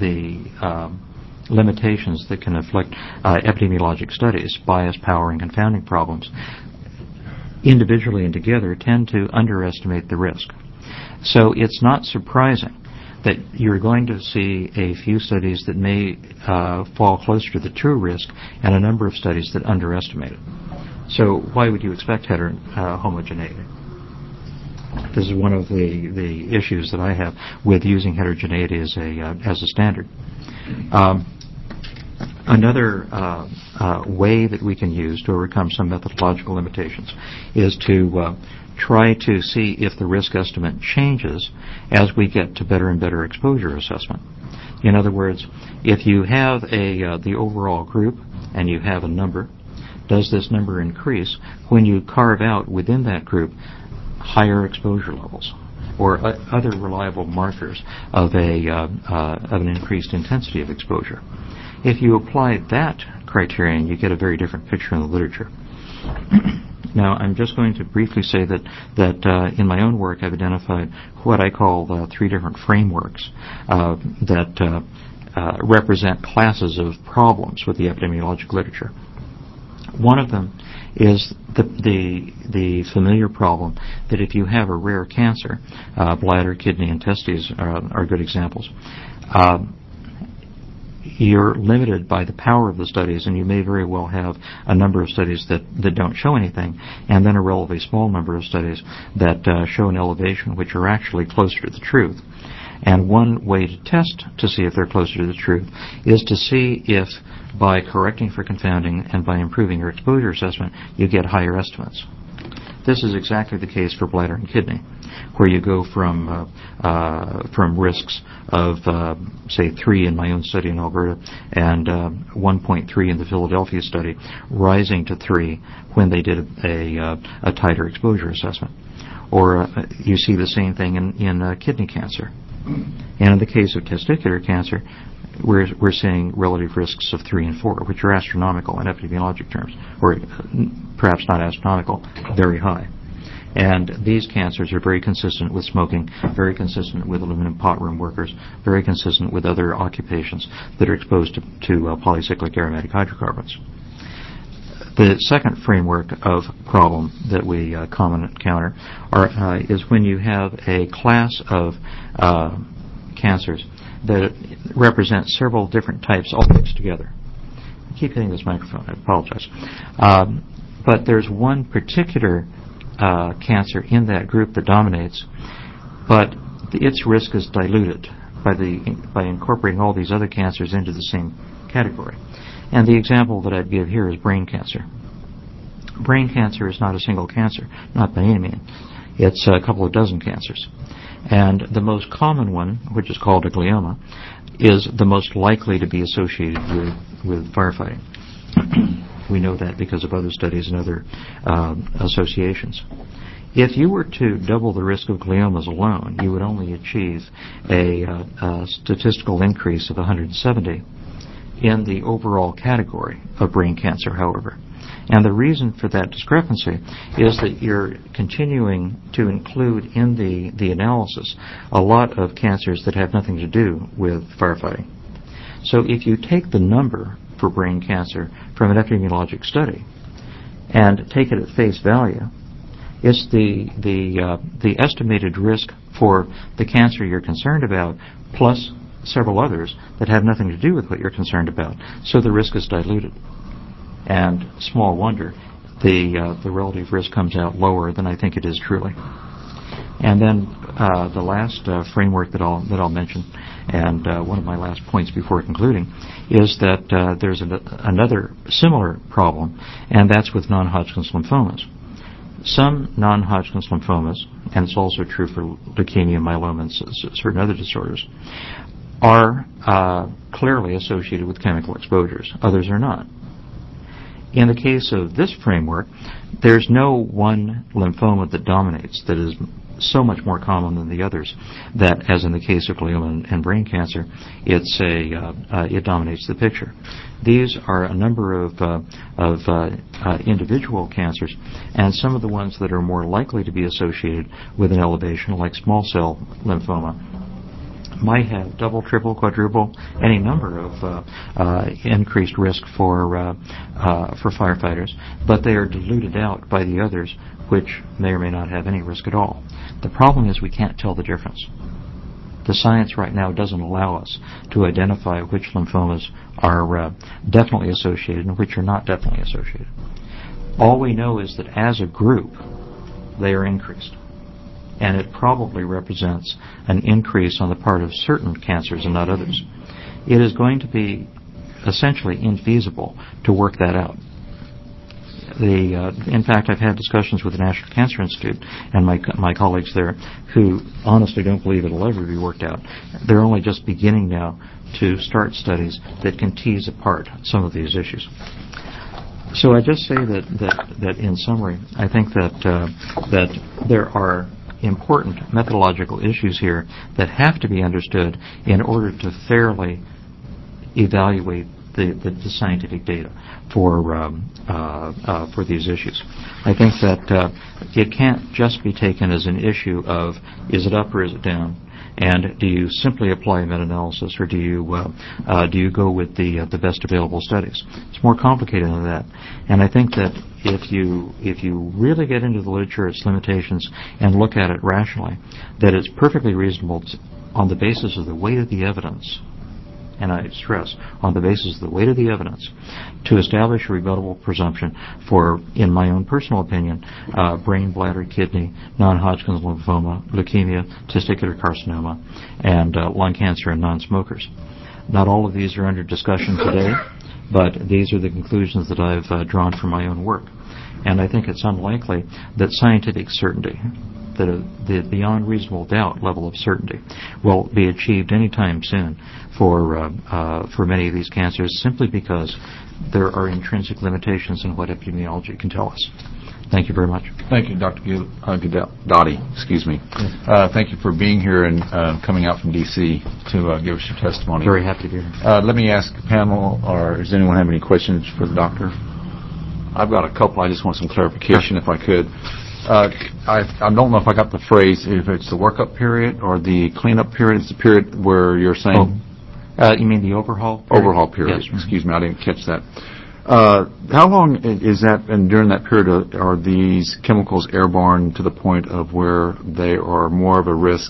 limitations that can afflict epidemiologic studies, bias, power, and confounding problems, individually and together tend to underestimate the risk. So it's not surprising that you're going to see a few studies that may fall closer to the true risk and a number of studies that underestimate it. So why would you expect homogeneity? This is one of the issues that I have with using heterogeneity as a standard. Another way that we can use to overcome some methodological limitations is to try to see if the risk estimate changes as we get to better and better exposure assessment. In other words, if you have the overall group and you have a number, does this number increase when you carve out within that group higher exposure levels or other reliable markers of an increased intensity of exposure? If you apply that criterion, you get a very different picture in the literature. Now, I'm just going to briefly say that in my own work, I've identified what I call 3 different frameworks that represent classes of problems with the epidemiologic literature. One of them is the familiar problem that if you have a rare cancer, bladder, kidney, and testes are good examples, you're limited by the power of the studies, and you may very well have a number of studies that don't show anything, and then a relatively small number of studies that show an elevation which are actually closer to the truth. And one way to test to see if they're closer to the truth is to see if, by correcting for confounding and by improving your exposure assessment, you get higher estimates. This is exactly the case for bladder and kidney, where you go from risks of, say, 3 in my own study in Alberta and 1.3 in the Philadelphia study, rising to 3 when they did a tighter exposure assessment. Or you see the same thing in kidney cancer. And in the case of testicular cancer, we're seeing relative risks of 3 and 4, which are astronomical in epidemiologic terms, or perhaps not astronomical, very high. And these cancers are very consistent with smoking, very consistent with aluminum pot room workers, very consistent with other occupations that are exposed to polycyclic aromatic hydrocarbons. The second framework of problem that we commonly encounter is when you have a class of cancers that represent several different types all mixed together. I keep hitting this microphone. I apologize. But there's one particular cancer in that group that dominates, but its risk is diluted by incorporating all these other cancers into the same category. And the example that I'd give here is brain cancer. Brain cancer is not a single cancer, not by any means. It's a couple of dozen cancers. And the most common one, which is called a glioma, is the most likely to be associated with firefighting. We know that because of other studies and other associations. If you were to double the risk of gliomas alone, you would only achieve a statistical increase of 170 in the overall category of brain cancer, however. And the reason for that discrepancy is that you're continuing to include in the analysis a lot of cancers that have nothing to do with firefighting. So if you take the number for brain cancer from an epidemiologic study and take it at face value, it's the estimated risk for the cancer you're concerned about plus several others that have nothing to do with what you're concerned about. So the risk is diluted. And small wonder, the relative risk comes out lower than I think it is truly. And then the last framework that I'll mention, and one of my last points before concluding, is that there's another similar problem, and that's with non-Hodgkin's lymphomas. Some non-Hodgkin's lymphomas, and it's also true for leukemia, myeloma, and certain other disorders, are clearly associated with chemical exposures. Others are not. In the case of this framework, there's no one lymphoma that dominates that is so much more common than the others that, as in the case of glioma and brain cancer, it dominates the picture. These are a number of individual cancers, and some of the ones that are more likely to be associated with an elevation, like small cell lymphoma, might have double, triple, quadruple, any number of increased risk for firefighters, but they are diluted out by the others, which may or may not have any risk at all. The problem is we can't tell the difference. The science right now doesn't allow us to identify which lymphomas are definitely associated and which are not definitely associated. All we know is that as a group, they are increased. And it probably represents an increase on the part of certain cancers and not others. It is going to be essentially infeasible to work that out. In fact, I've had discussions with the National Cancer Institute and my colleagues there who honestly don't believe it'll ever be worked out. They're only just beginning now to start studies that can tease apart some of these issues. So I just say that in summary, I think that there are important methodological issues here that have to be understood in order to fairly evaluate the scientific data for these issues. I think that it can't just be taken as an issue of is it up or is it down, and do you simply apply meta-analysis or do you go with the best available studies? It's more complicated than that, and I think that if you really get into the literature, its limitations, and look at it rationally, that it's perfectly reasonable on the basis of the weight of the evidence, and I stress, on the basis of the weight of the evidence, to establish a rebuttable presumption for, in my own personal opinion, brain, bladder, kidney, non-Hodgkin's lymphoma, leukemia, testicular carcinoma, and lung cancer in non-smokers. Not all of these are under discussion today, but these are the conclusions that I've drawn from my own work. And I think it's unlikely that scientific certainty, that the beyond reasonable doubt level of certainty, will be achieved anytime soon for many of these cancers, simply because there are intrinsic limitations in what epidemiology can tell us. Thank you very much. Thank you, Dr. Dottie. Excuse me. Thank you for being here and coming out from D.C. to give us your testimony. Very happy to be here. Let me ask the panel, or does anyone have any questions for the doctor? I've got a couple. I just want some clarification, if I could. I don't know if I got the phrase, if it's the workup period or the cleanup period. It's the period where you're saying... you mean the overhaul period? Overhaul period. Yes. Excuse me, I didn't catch that. How long is that, and during that period, are these chemicals airborne to the point of where they are more of a risk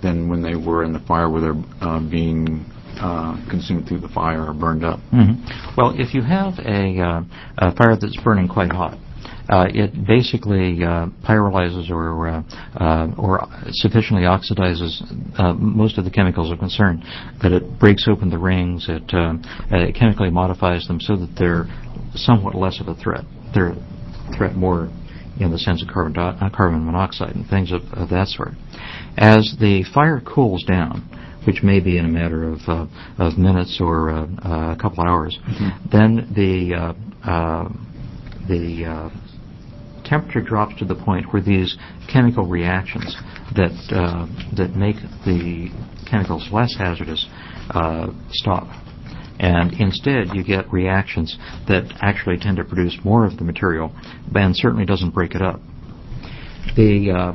than when they were in the fire where they're being consumed through the fire or burned up? Well, if you have a fire that's burning quite hot, it basically pyrolyzes or sufficiently oxidizes most of the chemicals of concern. That it breaks open the rings, it chemically modifies them so that they're somewhat less of a threat. They're a threat more in the sense of carbon monoxide and things of that sort. As the fire cools down, which may be in a matter of minutes or a couple hours, then the temperature drops to the point where these chemical reactions that make the chemicals less hazardous stop. And instead, you get reactions that actually tend to produce more of the material, and certainly doesn't break it up. The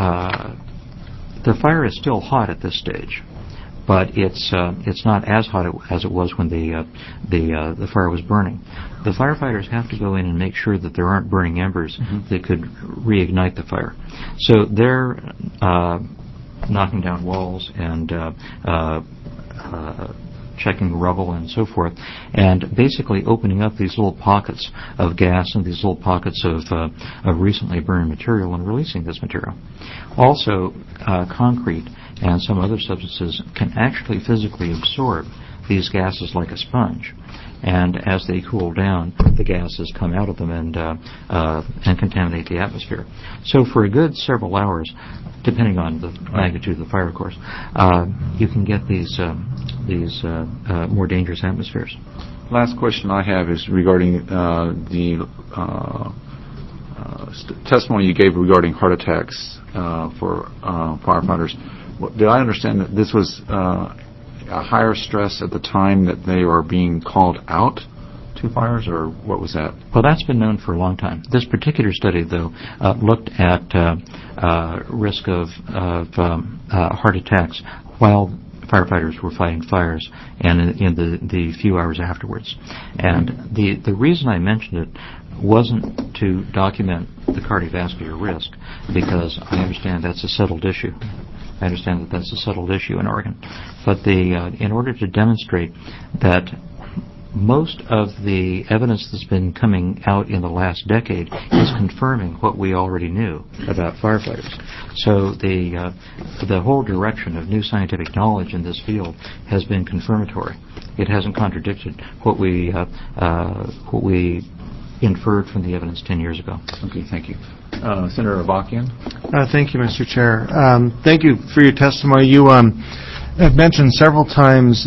fire is still hot at this stage, but it's not as hot as it was when the fire was burning. The firefighters have to go in and make sure that there aren't burning embers that could reignite the fire. So they're knocking down walls and checking rubble and so forth, and basically opening up these little pockets of gas and these little pockets of recently burned material and releasing this material. Also, concrete and some other substances can actually physically absorb these gases like a sponge. And as they cool down, the gases come out of them and contaminate the atmosphere. So for a good several hours, depending on the magnitude of the fire, of course, you can get these more dangerous atmospheres. Last question I have is regarding the testimony you gave regarding heart attacks for firefighters. Did I understand that this was a higher stress at the time that they are being called out to fires, or what was that? Well, that's been known for a long time. This particular study, though, looked at risk of heart attacks while firefighters were fighting fires and in the few hours afterwards. And the reason I mentioned it wasn't to document the cardiovascular risk, because I understand that's a settled issue. I understand that that's a settled issue in Oregon. But in order to demonstrate that most of the evidence that's been coming out in the last decade is confirming what we already knew about firefighters. So the whole direction of new scientific knowledge in this field has been confirmatory. It hasn't contradicted what we inferred from the evidence 10 years ago. Okay, thank you. Senator Avakian? Thank you, Mr. Chair. Thank you for your testimony. You have mentioned several times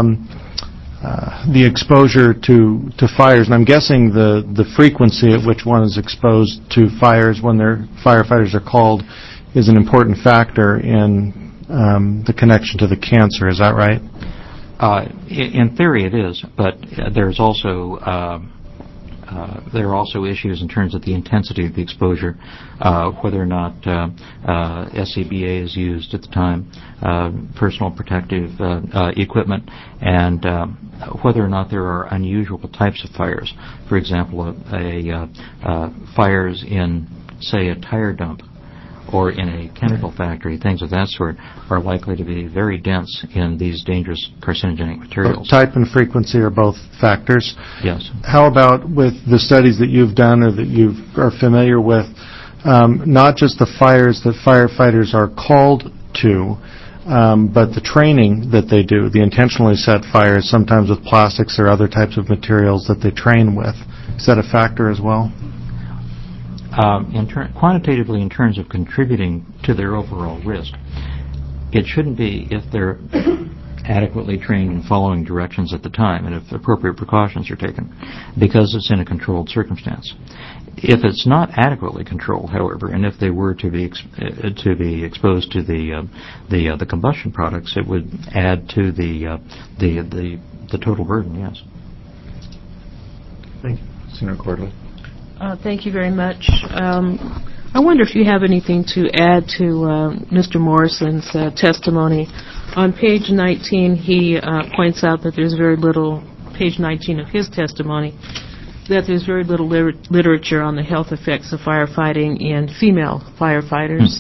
the exposure to fires, and I'm guessing the frequency at which one is exposed to fires when their firefighters are called is an important factor in the connection to the cancer. Is that right? In theory, it is, but there's also there are also issues in terms of the intensity of the exposure, whether or not SCBA is used at the time, personal protective equipment, and whether or not there are unusual types of fires. For example, fires in, say, a tire dump or in a chemical factory, things of that sort, are likely to be very dense in these dangerous carcinogenic materials. Type and frequency are both factors. Yes. How about with the studies that you've done or that you are familiar with, not just the fires that firefighters are called to, but the training that they do, the intentionally set fires, sometimes with plastics or other types of materials that they train with. Is that a factor as well? Quantitatively, in terms of contributing to their overall risk, it shouldn't be if they're adequately trained in following directions at the time and if appropriate precautions are taken, because it's in a controlled circumstance. If it's not adequately controlled, however, and if they were to be exposed to the combustion products, it would add to the total burden. Yes. Thank you, Senator Cordley. Thank you very much. I wonder if you have anything to add to Mr. Morrison's testimony. On page 19, he points out that there's very little, page 19 of his testimony, that there's very little literature on the health effects of firefighting in female firefighters.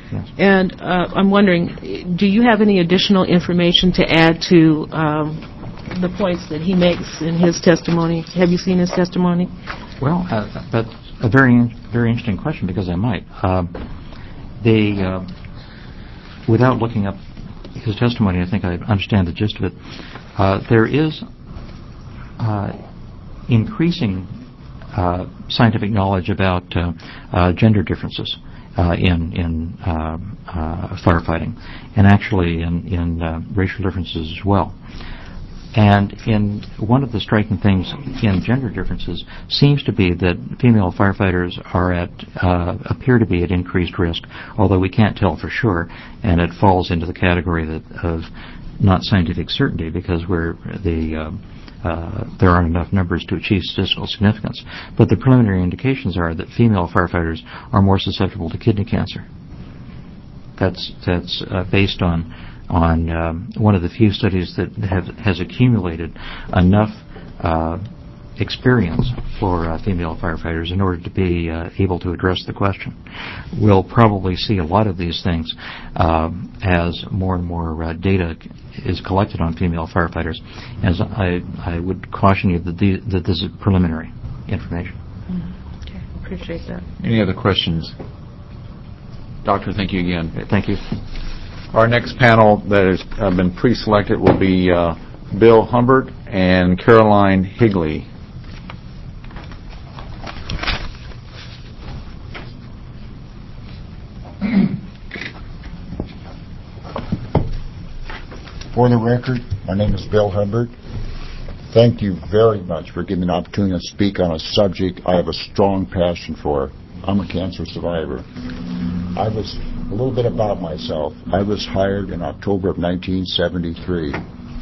Yes. And I'm wondering, do you have any additional information to add to the points that he makes in his testimony? Have you seen his testimony? Well, that's a very, very interesting question because I might. Without looking up his testimony, I think I understand the gist of it. There is increasing scientific knowledge about gender differences in firefighting, and actually in racial differences as well. And in one of the striking things in gender differences seems to be that female firefighters appear to be at increased risk, although we can't tell for sure, and it falls into the category of not scientific certainty because there aren't enough numbers to achieve statistical significance. But the preliminary indications are that female firefighters are more susceptible to kidney cancer. That's based on one of the few studies that has accumulated enough experience for female firefighters in order to be able to address the question. We'll probably see a lot of these things as more and more data is collected on female firefighters. As I would caution you that this is preliminary information. Okay, appreciate that. Any other questions? Doctor, thank you again. Okay, thank you. Our next panel that has been pre-selected will be Bill Humbert and Caroline Higley. For the record, my name is Bill Humbert. Thank you very much for giving me an opportunity to speak on a subject I have a strong passion for. I'm a cancer survivor. A little bit about myself. I was hired in October of 1973.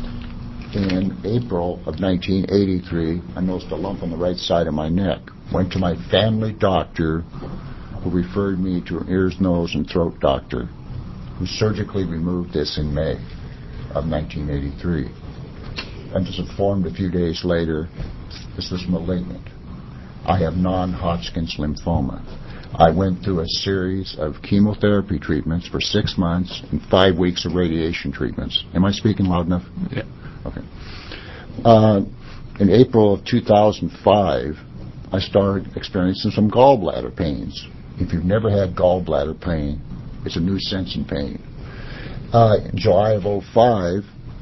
In April of 1983, I noticed a lump on the right side of my neck. Went to my family doctor, who referred me to an ears, nose, and throat doctor, who surgically removed this in May of 1983. And was informed a few days later this was malignant. I have non-Hodgkin's lymphoma. I went through a series of chemotherapy treatments for 6 months and 5 weeks of radiation treatments. Am I speaking loud enough? Yeah. Okay. In April of 2005, I started experiencing some gallbladder pains. If you've never had gallbladder pain, it's a new sense in pain. In July of 2005,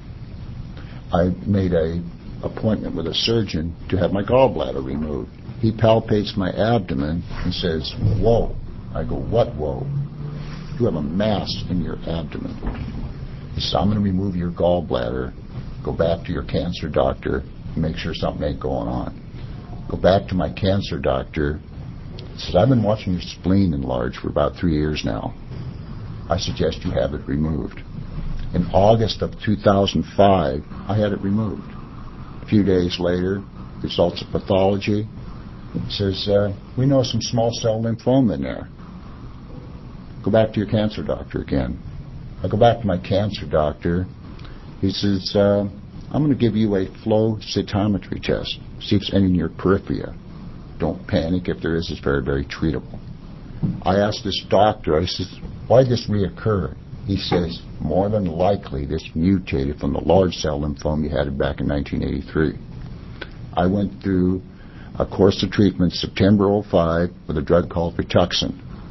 I made an appointment with a surgeon to have my gallbladder removed. He palpates my abdomen and says, "Whoa." I go, "What, whoa?" "You have a mass in your abdomen." He says, "I'm going to remove your gallbladder. Go back to your cancer doctor and make sure something ain't going on." Go back to my cancer doctor. He says, "I've been watching your spleen enlarge for about 3 years now. I suggest you have it removed." In August of 2005, I had it removed. A few days later, results of pathology. It says, "We know some small cell lymphoma in there. Go back to your cancer doctor again." I go back to my cancer doctor. He says, "I'm going to give you a flow cytometry test. See if it's any in your periphery. Don't panic. If there is, it's very, very treatable." I asked this doctor, I said, "Why did this reoccur?" He says, "More than likely this mutated from the large cell lymphoma you had back in 1983. I went through a course of treatment September 2005 with a drug called Rituxan.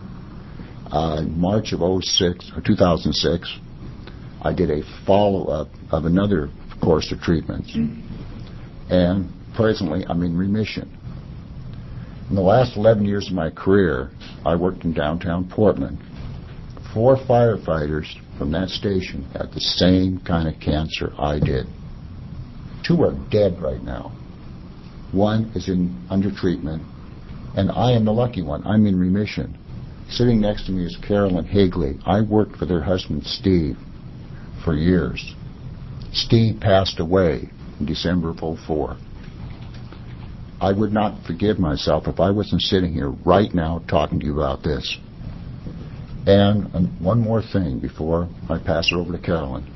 In March of 2006, I did a follow-up of another course of treatments. And presently, I'm in remission. In the last 11 years of my career, I worked in downtown Portland. 4 firefighters from that station had the same kind of cancer I did. 2 are dead right now. 1 is under treatment, and I am the lucky one. I'm in remission. Sitting next to me is Caroline Higley. I worked with her husband, Steve, for years. Steve passed away in December of 2004. I would not forgive myself if I wasn't sitting here right now talking to you about this. And one more thing before I pass it over to Caroline.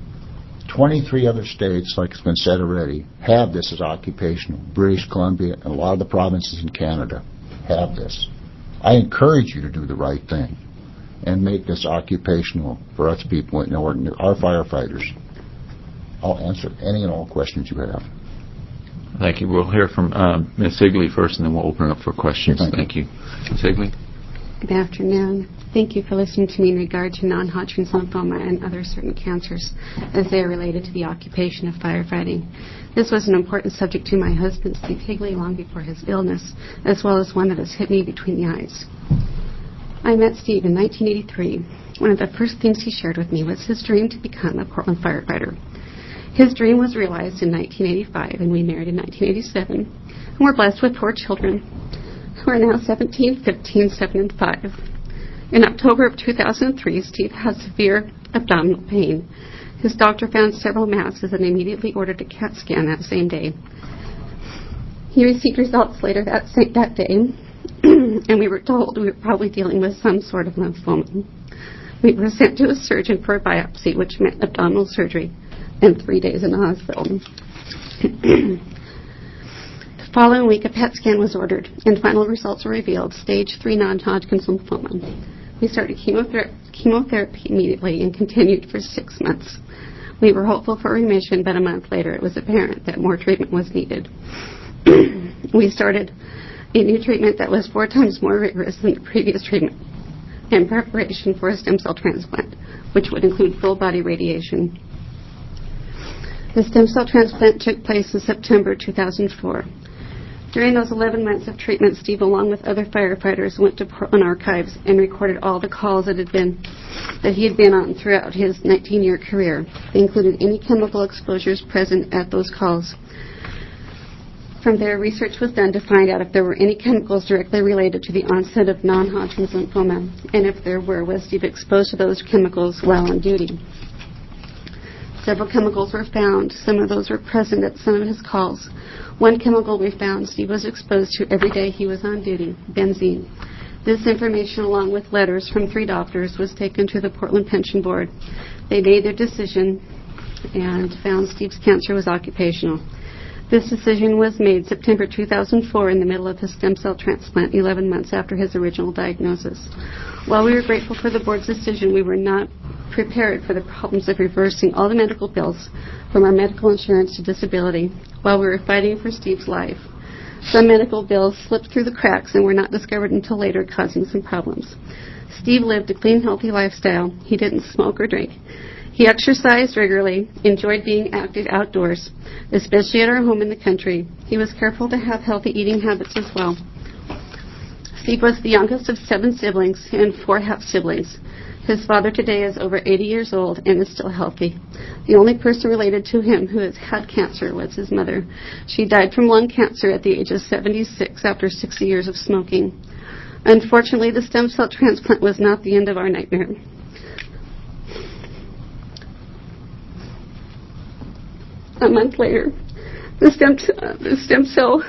23 other states, like it's been said already, have this as occupational. British Columbia and a lot of the provinces in Canada have this. I encourage you to do the right thing. and make this occupational for us people in ordinary, our firefighters. I'll answer any and all questions you have. Thank you. We'll hear from Ms. Higley first, and then we'll open it up for questions. Thank you. Ms. Higley? Good afternoon. Thank you for listening to me in regard to non-Hodgkin's lymphoma and other certain cancers as they are related to the occupation of firefighting. This was an important subject to my husband, Steve Higley, long before his illness, as well as one that has hit me between the eyes. I met Steve in 1983. One of the first things he shared with me was his dream to become a Portland firefighter. His dream was realized in 1985, and we married in 1987, and we're blessed with 4 children who are now 17, 15, 7, and 5. In October of 2003, Steve had severe abdominal pain. His doctor found several masses and immediately ordered a CAT scan that same day. He received results later that day, and we were told we were probably dealing with some sort of lymphoma. We were sent to a surgeon for a biopsy, which meant abdominal surgery and 3 days in the hospital. The following week, a PET scan was ordered, and final results were revealed, stage 3 non-Hodgkin's lymphoma. We started chemotherapy immediately and continued for 6 months. We were hopeful for remission, but a month later it was apparent that more treatment was needed. We started a new treatment that was 4 times more rigorous than the previous treatment in preparation for a stem cell transplant, which would include full-body radiation. The stem cell transplant took place in September 2004. During those 11 months of treatment, Steve, along with other firefighters, went to Portland Archives and recorded all the calls that he had been on throughout his 19-year career. They included any chemical exposures present at those calls. From there, research was done to find out if there were any chemicals directly related to the onset of non-Hodgkin's lymphoma, and if there were, was Steve exposed to those chemicals while on duty. Several chemicals were found. Some of those were present at some of his calls. One chemical we found Steve was exposed to every day he was on duty, benzene. This information, along with letters from 3 doctors, was taken to the Portland Pension Board. They made their decision and found Steve's cancer was occupational. This decision was made September 2004 in the middle of his stem cell transplant, 11 months after his original diagnosis. While we were grateful for the board's decision, we were not prepared for the problems of reversing all the medical bills from our medical insurance to disability while we were fighting for Steve's life. Some medical bills slipped through the cracks and were not discovered until later, causing some problems. Steve lived a clean, healthy lifestyle. He didn't smoke or drink. He exercised regularly, enjoyed being active outdoors, especially at our home in the country. He was careful to have healthy eating habits as well. Steve was the youngest of 7 siblings and 4 half-siblings. His father today is over 80 years old and is still healthy. The only person related to him who has had cancer was his mother. She died from lung cancer at the age of 76 after 60 years of smoking. Unfortunately, the stem cell transplant was not the end of our nightmare. A month later, the stem cell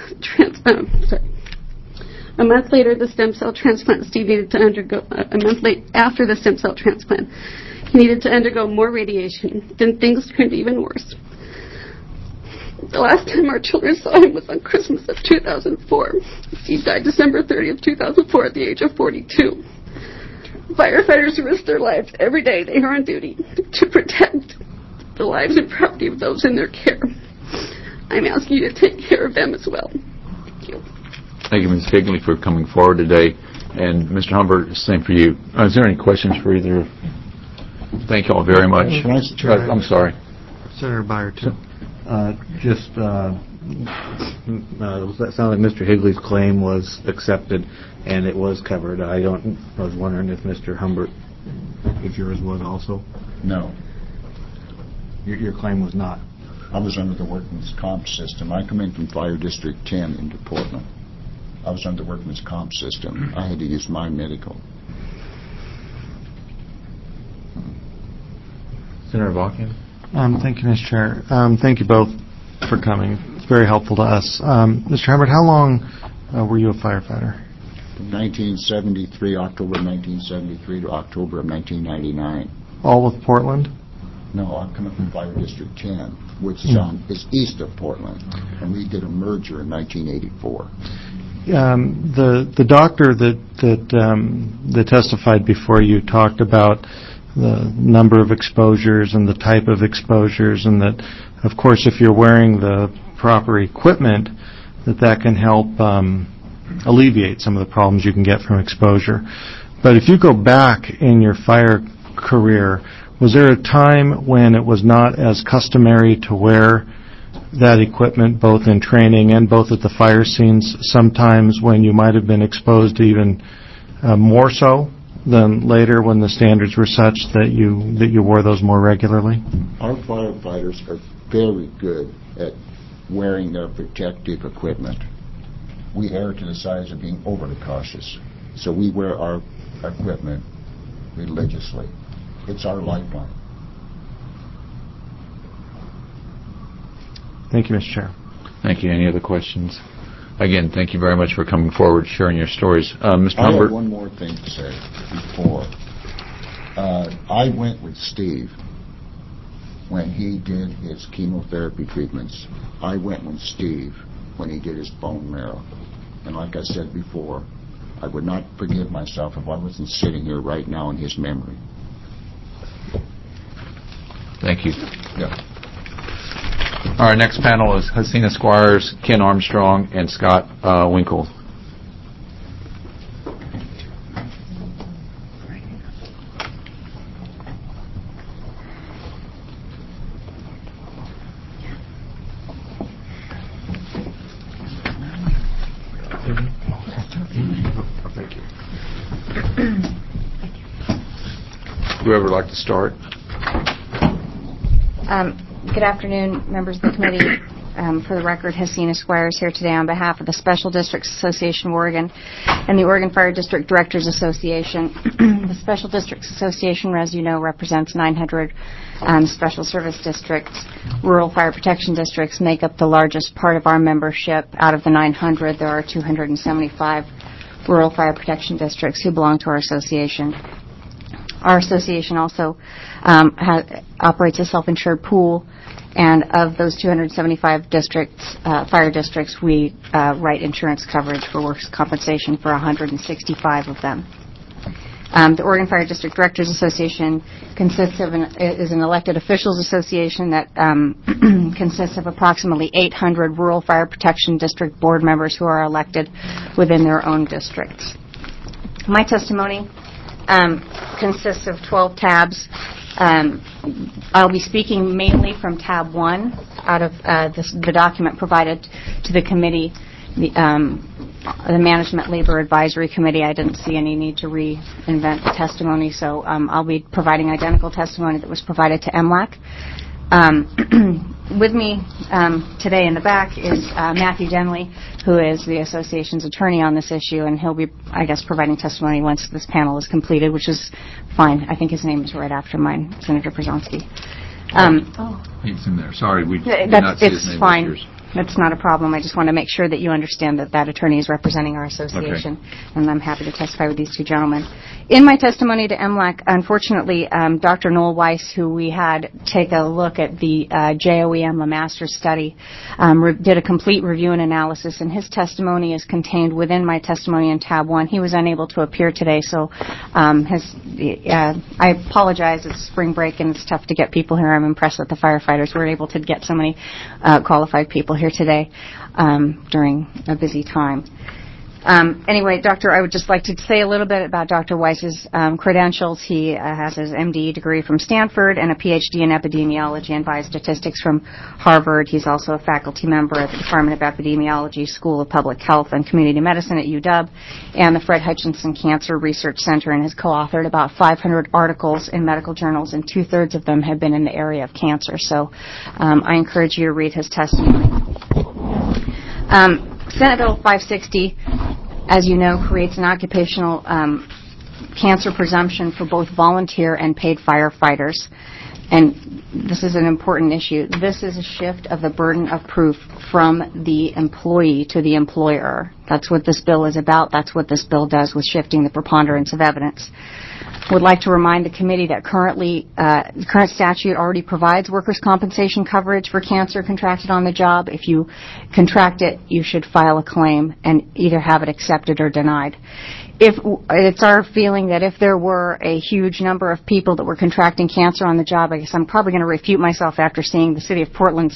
transplant Steve needed to undergo. A month after the stem cell transplant, he needed to undergo more radiation. Then things turned even worse. The last time our children saw him was on Christmas of 2004. Steve died December 30th, 2004 at the age of 42. Firefighters risk their lives every day they are on duty to protect the lives and property of those in their care. I'm asking you to take care of them as well. Thank you. Thank you, Ms. Higley, for coming forward today. And Mr. Humbert, same for you. Is there any questions for either? Thank you all very much. I'm sorry. Senator Byer, too. That sounded like Mr. Higley's claim was accepted and it was covered. I was wondering if Mr. Humbert, if yours was also. No. Your claim was not. I was under the workman's comp system. I come in from Fire District 10 into Portland. I was under the workman's comp system. I had to use my medical. Senator Bakken? Thank you, Mr. Chair. Thank you both for coming. It's very helpful to us. Mr. Humbert, how long were you a firefighter? From 1973, October of 1973 to October of 1999. All with Portland? No, I'm coming from Fire District 10, which is east of Portland, and we did a merger in 1984. the doctor that testified before you talked about the number of exposures and the type of exposures, and that, of course, if you're wearing the proper equipment, that can help alleviate some of the problems you can get from exposure. But if you go back in your fire career, was there a time when it was not as customary to wear that equipment, both in training and both at the fire scenes, sometimes when you might have been exposed to even more so than later when the standards were such that you wore those more regularly? Our firefighters are very good at wearing their protective equipment. We err to the side of being overly cautious, so we wear our equipment religiously. It's our lifeline. Thank you, Mr. Chair. Thank you. Any other questions? Again, thank you very much for coming forward, sharing your stories. Mr. I Humbert? have one more thing to say before. I went with Steve when he did his chemotherapy treatments. I went with Steve when he did his bone marrow. And like I said before, I would not forgive myself if I wasn't sitting here right now in his memory. Thank you. Yeah. All right, next panel is Hasina Squires, Ken Armstrong, and Scott Winkle. Thank you. Whoever would like to start? Good afternoon, members of the committee. For the record, Hasina Squires here today on behalf of the Special Districts Association of Oregon and the Oregon Fire District Directors Association. The Special Districts Association, as you know, represents 900 special service districts. Rural fire protection districts make up the largest part of our membership. Out of the 900, there are 275 rural fire protection districts who belong to our association. Our association also operates a self-insured pool, and of those 275 districts, fire districts, we write insurance coverage for workers' compensation for 165 of them. The Oregon Fire District Directors Association is an elected officials association that consists of approximately 800 rural fire protection district board members who are elected within their own districts. My testimony consists of 12 tabs. I'll be speaking mainly from tab 1 out of the document provided to the committee, the Management Labor Advisory Committee. I didn't see any need to reinvent the testimony, so I'll be providing identical testimony that was provided to MLAC. With me today in the back is Matthew Denley, who is the association's attorney on this issue, and he'll be, I guess, providing testimony once this panel is completed, which is fine. I think his name is right after mine, Senator Przonski. He's in there. Sorry, we did not see his name. It's fine. That's not a problem. I just want to make sure that you understand that that attorney is representing our association, and I'm happy to testify with these two gentlemen. In my testimony to MLAC, unfortunately, Dr. Noel Weiss, who we had take a look at the JOEM LeMaster study, did a complete review and analysis, and his testimony is contained within my testimony in tab 1. He was unable to appear today, so I apologize. It's spring break, and it's tough to get people here. I'm impressed that the firefighters were able to get so many qualified people here today during a busy time. Anyway, Doctor, I would just like to say a little bit about Dr. Weiss's credentials. He has his MD degree from Stanford and a PhD in epidemiology and biostatistics from Harvard. He's also a faculty member at the Department of Epidemiology, School of Public Health and Community Medicine at UW, and the Fred Hutchinson Cancer Research Center, and has co-authored about 500 articles in medical journals, and 2/3 of them have been in the area of cancer. So I encourage you to read his testimony. Senate Bill 560, as you know, creates an occupational cancer presumption for both volunteer and paid firefighters. And this is an important issue. This is a shift of the burden of proof from the employee to the employer. That's what this bill is about. That's what this bill does with shifting the preponderance of evidence. Would like to remind the committee that the current statute already provides workers' compensation coverage for cancer contracted on the job. If you contract it, you should file a claim and either have it accepted or denied. It's our feeling that if there were a huge number of people that were contracting cancer on the job, I guess I'm probably going to refute myself after seeing the City of Portland's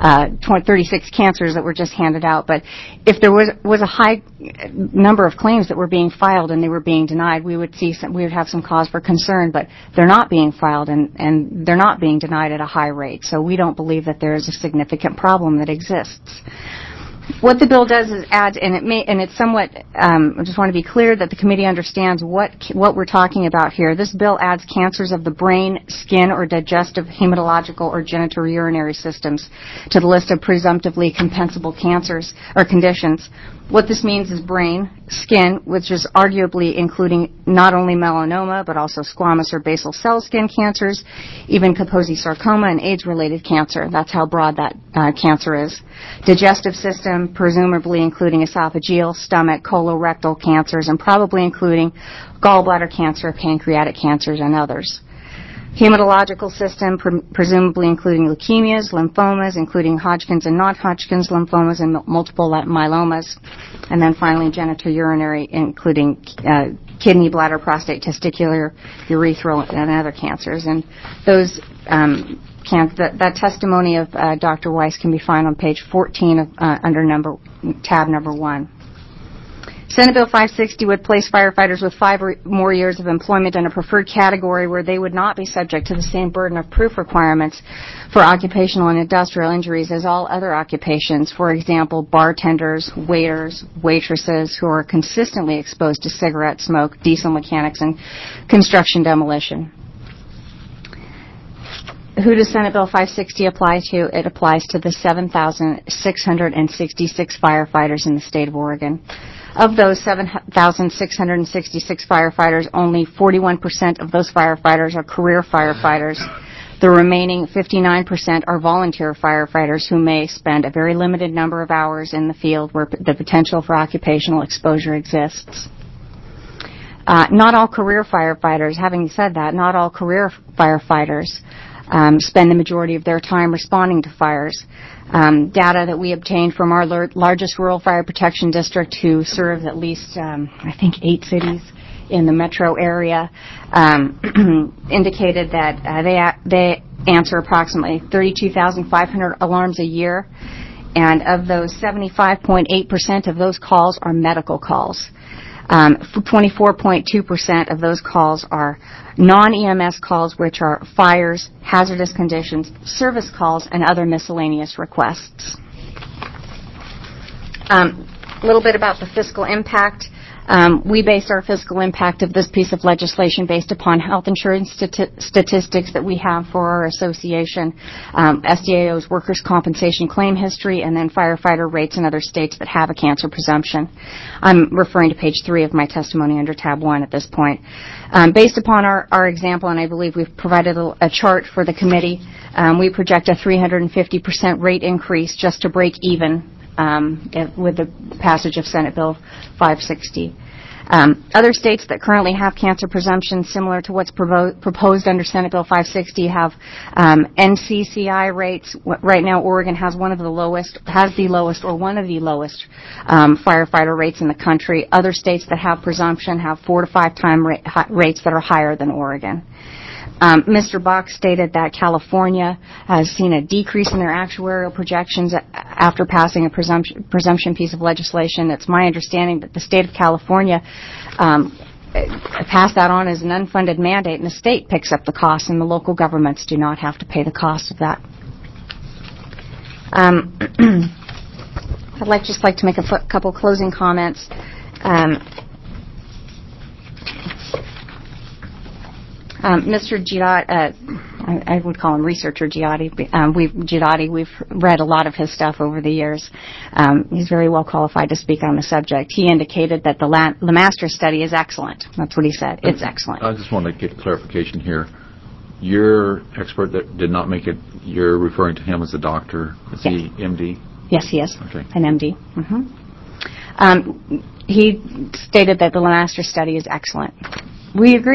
36 cancers that were just handed out, but if there was a high number of claims that were being filed and they were being denied, we would have some cause for concern, but they're not being filed and they're not being denied at a high rate, so we don't believe that there is a significant problem that exists. What the bill does is add, and it's somewhat, I just want to be clear that the committee understands what we're talking about here. This bill adds cancers of the brain, skin, or digestive, hematological, or genitourinary systems to the list of presumptively compensable cancers or conditions. What this means is brain, skin, which is arguably including not only melanoma, but also squamous or basal cell skin cancers, even Kaposi sarcoma and AIDS-related cancer. That's how broad that cancer is. Digestive system, presumably including esophageal, stomach, colorectal cancers, and probably including gallbladder cancer, pancreatic cancers, and others. Hematological system, presumably including leukemias, lymphomas, including Hodgkin's and non-Hodgkin's lymphomas, and multiple myelomas. And then finally, genitourinary, including kidney, bladder, prostate, testicular, urethral, and other cancers. And those that testimony of Dr. Weiss can be found on page 14 under tab number 1. Senate Bill 560 would place firefighters with 5 or more years of employment in a preferred category where they would not be subject to the same burden of proof requirements for occupational and industrial injuries as all other occupations. For example, bartenders, waiters, waitresses who are consistently exposed to cigarette smoke, diesel mechanics, and construction demolition. Who does Senate Bill 560 apply to? It applies to the 7,666 firefighters in the state of Oregon. Of those 7,666 firefighters, only 41% of those firefighters are career firefighters. The remaining 59% are volunteer firefighters who may spend a very limited number of hours in the field where the potential for occupational exposure exists. Not all career firefighters, having said that, not all career firefighters spend the majority of their time responding to fires. Data that we obtained from our largest rural fire protection district, who serves at least, 8 cities in the metro area, indicated that they answer approximately 32,500 alarms a year, and of those, 75.8% of those calls are medical calls. 24.2% of those calls are non-EMS calls, which are fires, hazardous conditions, service calls, and other miscellaneous requests. A little bit about the fiscal impact. We based our fiscal impact of this piece of legislation based upon health insurance statistics that we have for our association, SDAO's workers' compensation claim history, and then firefighter rates in other states that have a cancer presumption. I'm referring to page 3 of my testimony under tab 1 at this point. Based upon our example, and I believe we've provided a chart for the committee, we project a 350% rate increase just to break even with the passage of Senate Bill 560. Other states that currently have cancer presumptions similar to what's proposed under Senate Bill 560 have NCCI rates. Right now, Oregon has one of the lowest firefighter rates in the country. Other states that have presumption have 4 to 5 time rates that are higher than Oregon. Mr. Bach stated that California has seen a decrease in their actuarial projections after passing a presumption piece of legislation. It's my understanding that the state of California passed that on as an unfunded mandate, and the state picks up the cost, and the local governments do not have to pay the cost of that. I'd just like to make a couple closing comments. Mr. Giotti, I would call him researcher Giotti. We've read a lot of his stuff over the years. He's very well qualified to speak on the subject. He indicated that the Lemaster study is excellent. That's what he said. It's excellent. I just want to get clarification here. Your expert that did not make it, you're referring to him as a doctor. Is he MD? Yes, he is. Okay. An MD. Mm-hmm. He stated that the Lemaster study is excellent. We agree.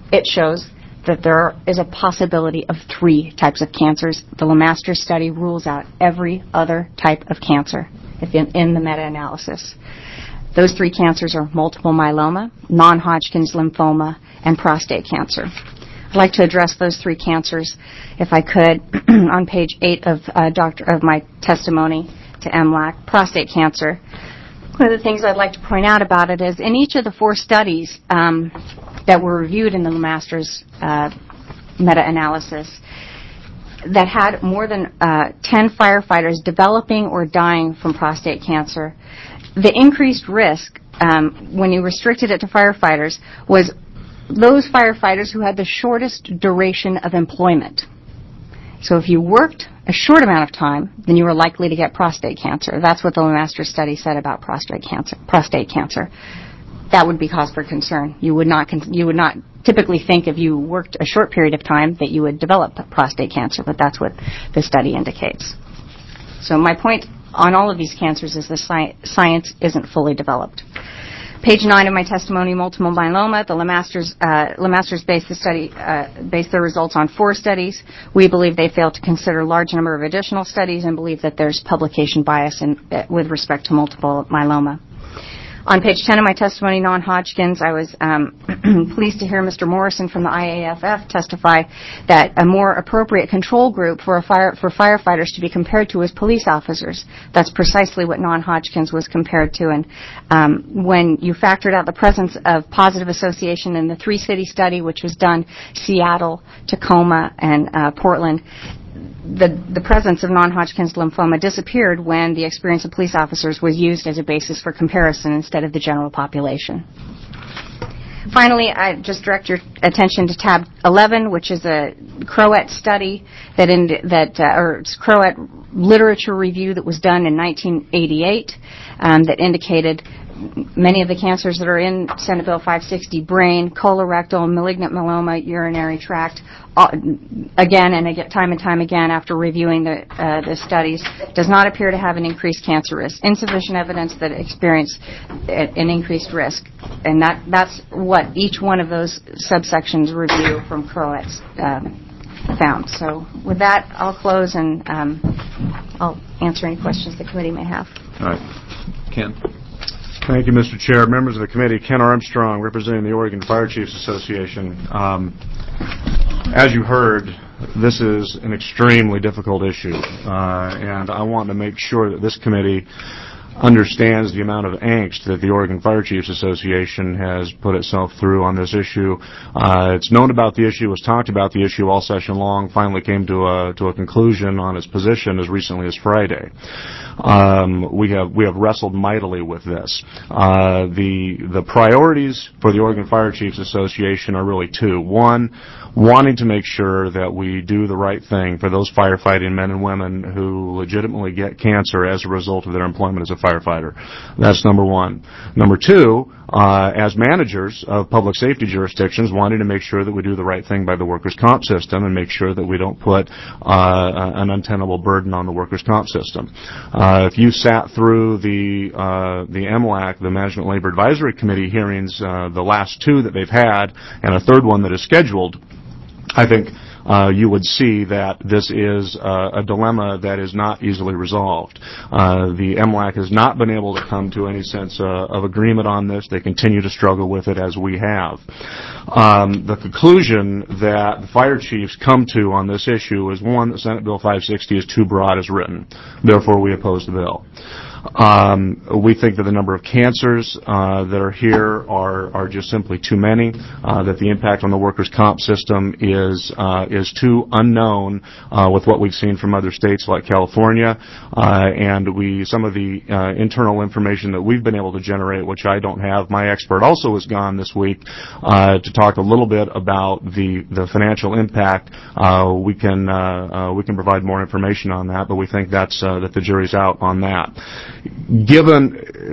it shows that there is a possibility of 3 types of cancers. The LeMaster study rules out every other type of cancer in the meta-analysis. Those 3 cancers are multiple myeloma, non-Hodgkin's lymphoma, and prostate cancer. I'd like to address those 3 cancers, if I could, on page 8 of my testimony to MLAC. Prostate cancer. One of the things I'd like to point out about it is in each of the 4 studies that were reviewed in the LeMaster's meta-analysis that had more than 10 firefighters developing or dying from prostate cancer, the increased risk, when you restricted it to firefighters, was those firefighters who had the shortest duration of employment. So if you worked a short amount of time, then you were likely to get prostate cancer. That's what the LeMaster study said about prostate cancer. That would be cause for concern. You would not typically think if you worked a short period of time that you would develop prostate cancer, but that's what the study indicates. So my point on all of these cancers is the science isn't fully developed. Page 9 of my testimony, multiple myeloma. The LeMaster's based their results on 4 studies. We believe they failed to consider a large number of additional studies and believe that there's publication bias with respect to multiple myeloma. On page 10 of my testimony, non-Hodgkin's, I was pleased to hear Mr. Morrison from the IAFF testify that a more appropriate control group for firefighters to be compared to is police officers. That's precisely what non-Hodgkin's was compared to. And when you factored out the presence of positive association in the 3-city study, which was done Seattle, Tacoma, and Portland, the presence of non-Hodgkin's lymphoma disappeared when the experience of police officers was used as a basis for comparison instead of the general population. Finally, I just direct your attention to tab 11, which is a CROAT study or CROAT literature review that was done in 1988 that indicated many of the cancers that are in Senate Bill 560, brain, colorectal, malignant myeloma, urinary tract, again and time again after reviewing the studies, does not appear to have an increased cancer risk. Insufficient evidence that it experienced an increased risk. And that's what each one of those subsections review from CROATs found. So with that, I'll close and I'll answer any questions the committee may have. All right. Ken? Thank you, Mr. Chair. Members of the committee, Ken Armstrong, representing the Oregon Fire Chiefs Association. As you heard, this is an extremely difficult issue, and I want to make sure that this committee understands the amount of angst that the Oregon Fire Chiefs Association has put itself through on this issue. It's known about the issue, was talked about the issue all session long, finally came to a conclusion on its position as recently as Friday. We have wrestled mightily with this. The priorities for the Oregon Fire Chiefs Association are really 2. One, wanting to make sure that we do the right thing for those firefighting men and women who legitimately get cancer as a result of their employment as a firefighter. That's number 1. Number 2, as managers of public safety jurisdictions, wanting to make sure that we do the right thing by the workers' comp system and make sure that we don't put an untenable burden on the workers' comp system. If you sat through the MLAC, the Management Labor Advisory Committee hearings, the last 2 that they've had, and a third one that is scheduled, I think you would see that this is a dilemma that is not easily resolved. The MLAC has not been able to come to any sense of agreement on this. They continue to struggle with it as we have. The conclusion that the fire chiefs come to on this issue is, 1, that Senate Bill 560 is too broad as written. Therefore, we oppose the bill. We think that the number of cancers that are here are just simply too many, that the impact on the workers' comp system is too unknown with what we've seen from other states like California, and some of the internal information that we've been able to generate, which I don't have. My expert also was gone this week to talk a little bit about the financial impact. We can provide more information on that, but we think that the jury's out on that. Given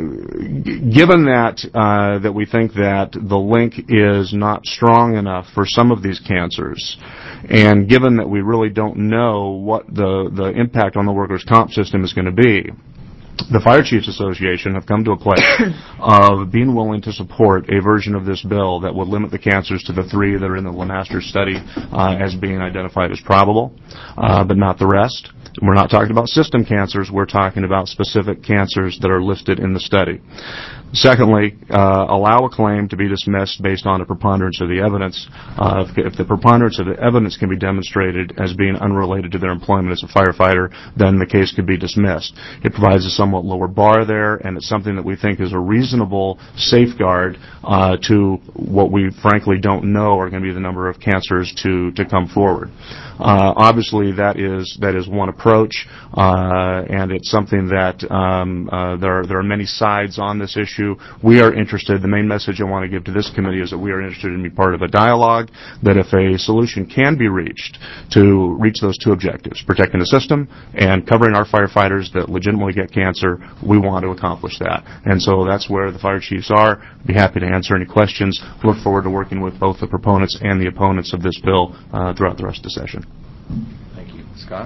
that we think that the link is not strong enough for some of these cancers, and given that we really don't know what the impact on the workers' comp system is going to be, the Fire Chiefs Association have come to a place of being willing to support a version of this bill that would limit the cancers to the 3 that are in the Lemaster study as being identified as probable, but not the rest. We're not talking about system cancers. We're talking about specific cancers that are listed in the study. Secondly, allow a claim to be dismissed based on a preponderance of the evidence. If the preponderance of the evidence can be demonstrated as being unrelated to their employment as a firefighter, then the case could be dismissed. It provides a somewhat lower bar there, and it's something that we think is a reasonable safeguard to what we frankly don't know are going to be the number of cancers to come forward. Obviously, that is one approach, and it's something that there are many sides on this issue. We are interested. The main message I want to give to this committee is that we are interested in being part of a dialogue, that if a solution can be reached to reach those 2 objectives, protecting the system and covering our firefighters that legitimately get cancer, we want to accomplish that. And so that's where the fire chiefs are. Be happy to answer any questions. Look forward to working with both the proponents and the opponents of this bill throughout the rest of the session. Thank you. Scott?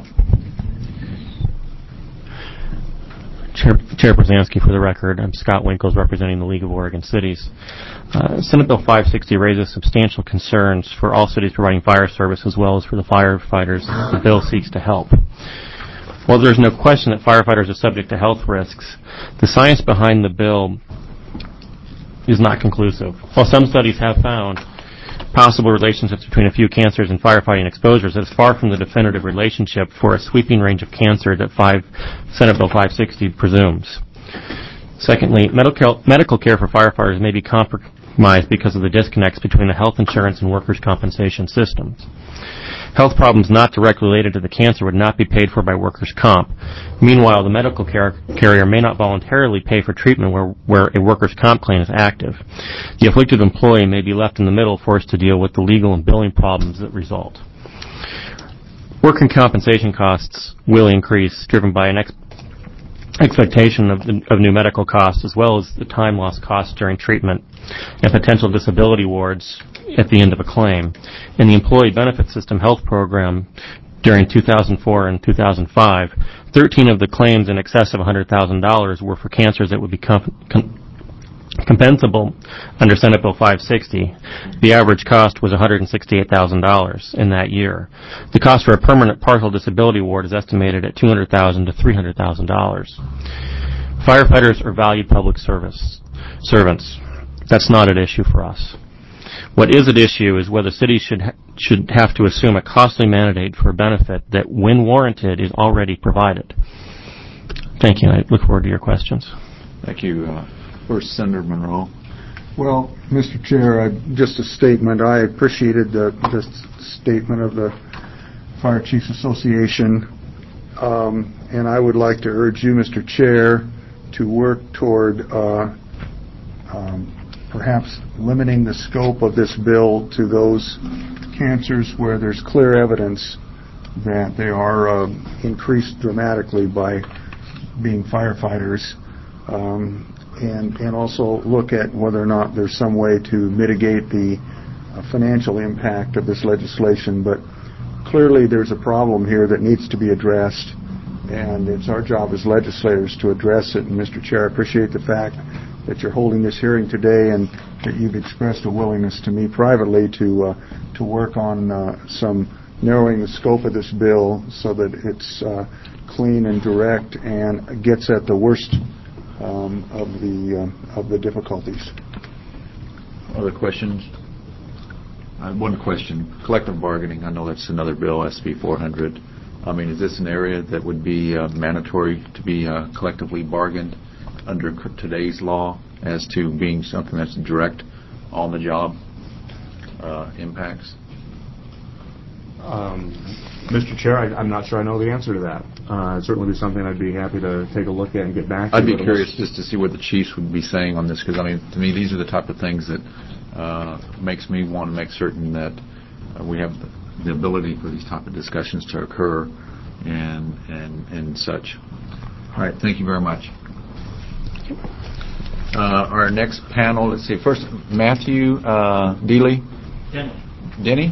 Chair Brzezinski, for the record, I'm Scott Winkles representing the League of Oregon Cities. Senate Bill 560 raises substantial concerns for all cities providing fire service as well as for the firefighters the bill seeks to help. While there's no question that firefighters are subject to health risks, the science behind the bill is not conclusive. While some studies have found possible relationships between a few cancers and firefighting exposures, it is far from the definitive relationship for a sweeping range of cancer that Senate Bill 560 presumes. Secondly, medical care for firefighters may be compromised because of the disconnects between the health insurance and workers' compensation systems. Health problems not directly related to the cancer would not be paid for by workers' comp. Meanwhile, the medical carrier may not voluntarily pay for treatment where a workers' comp claim is active. The afflicted employee may be left in the middle, forced to deal with the legal and billing problems that result. Workers' compensation costs will increase, driven by an expectation of new medical costs, as well as the time loss costs during treatment and potential disability awards at the end of a claim. In the Employee Benefit System Health Program during 2004 and 2005, 13 of the claims in excess of $100,000 were for cancers that would be compensable under Senate Bill 560. The average cost was $168,000 in that year. The cost for a permanent partial disability award is estimated at $200,000 to $300,000. Firefighters are valued public servants. That's not an issue for us. What is at issue is whether cities should have to assume a costly mandate for a benefit that, when warranted, is already provided. Thank you. I look forward to your questions. Thank you. First, Senator Monroe. Well, Mr. Chair, just a statement. I appreciated the statement of the Fire Chiefs Association, and I would like to urge you, Mr. Chair, to work toward perhaps limiting the scope of this bill to those cancers where there's clear evidence that they are increased dramatically by being firefighters, and also look at whether or not there's some way to mitigate the financial impact of this legislation. But clearly there's a problem here that needs to be addressed, and it's our job as legislators to address it. And Mr. Chair, I appreciate the fact that you're holding this hearing today and that you've expressed a willingness to me privately to work on some narrowing the scope of this bill so that it's clean and direct and gets at the worst of the difficulties. Other questions? One question. Collective bargaining. I know that's another bill, SB 400. I mean, is this an area that would be mandatory to be collectively bargained under today's law as to being something that's direct on-the-job impacts? Mr. Chair, I'm not sure I know the answer to that. It'd certainly be something I'd be happy to take a look at and get back to. I'd be curious just to see what the chiefs would be saying on this, because, I mean, to me, these are the type of things that makes me want to make certain that we have the ability for these type of discussions to occur and such. All right, thank you very much. Our next panel, let's see, first, Matthew Dealey? Denny?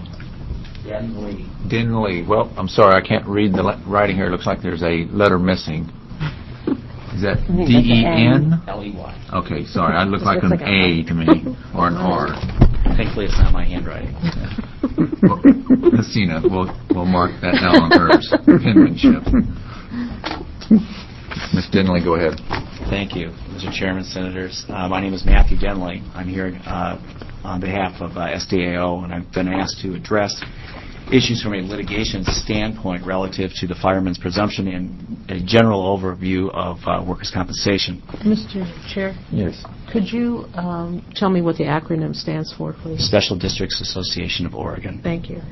Denley. Well, I'm sorry, I can't read the writing here. It looks like there's a letter missing. Is that D-E-N? L-E-Y. Okay, sorry, I look like an A to me, or an R. Thankfully, it's not my handwriting. Well, Messina, we'll mark that down on hers. Penmanship. Ms. Denley, go ahead. Thank you, Mr. Chairman, Senators. My name is Matthew Denley. I'm here on behalf of SDAO, and I've been asked to address issues from a litigation standpoint relative to the fireman's presumption and a general overview of workers' compensation. Mr. Chair? Yes. Could you tell me what the acronym stands for, please? Special Districts Association of Oregon. Thank you.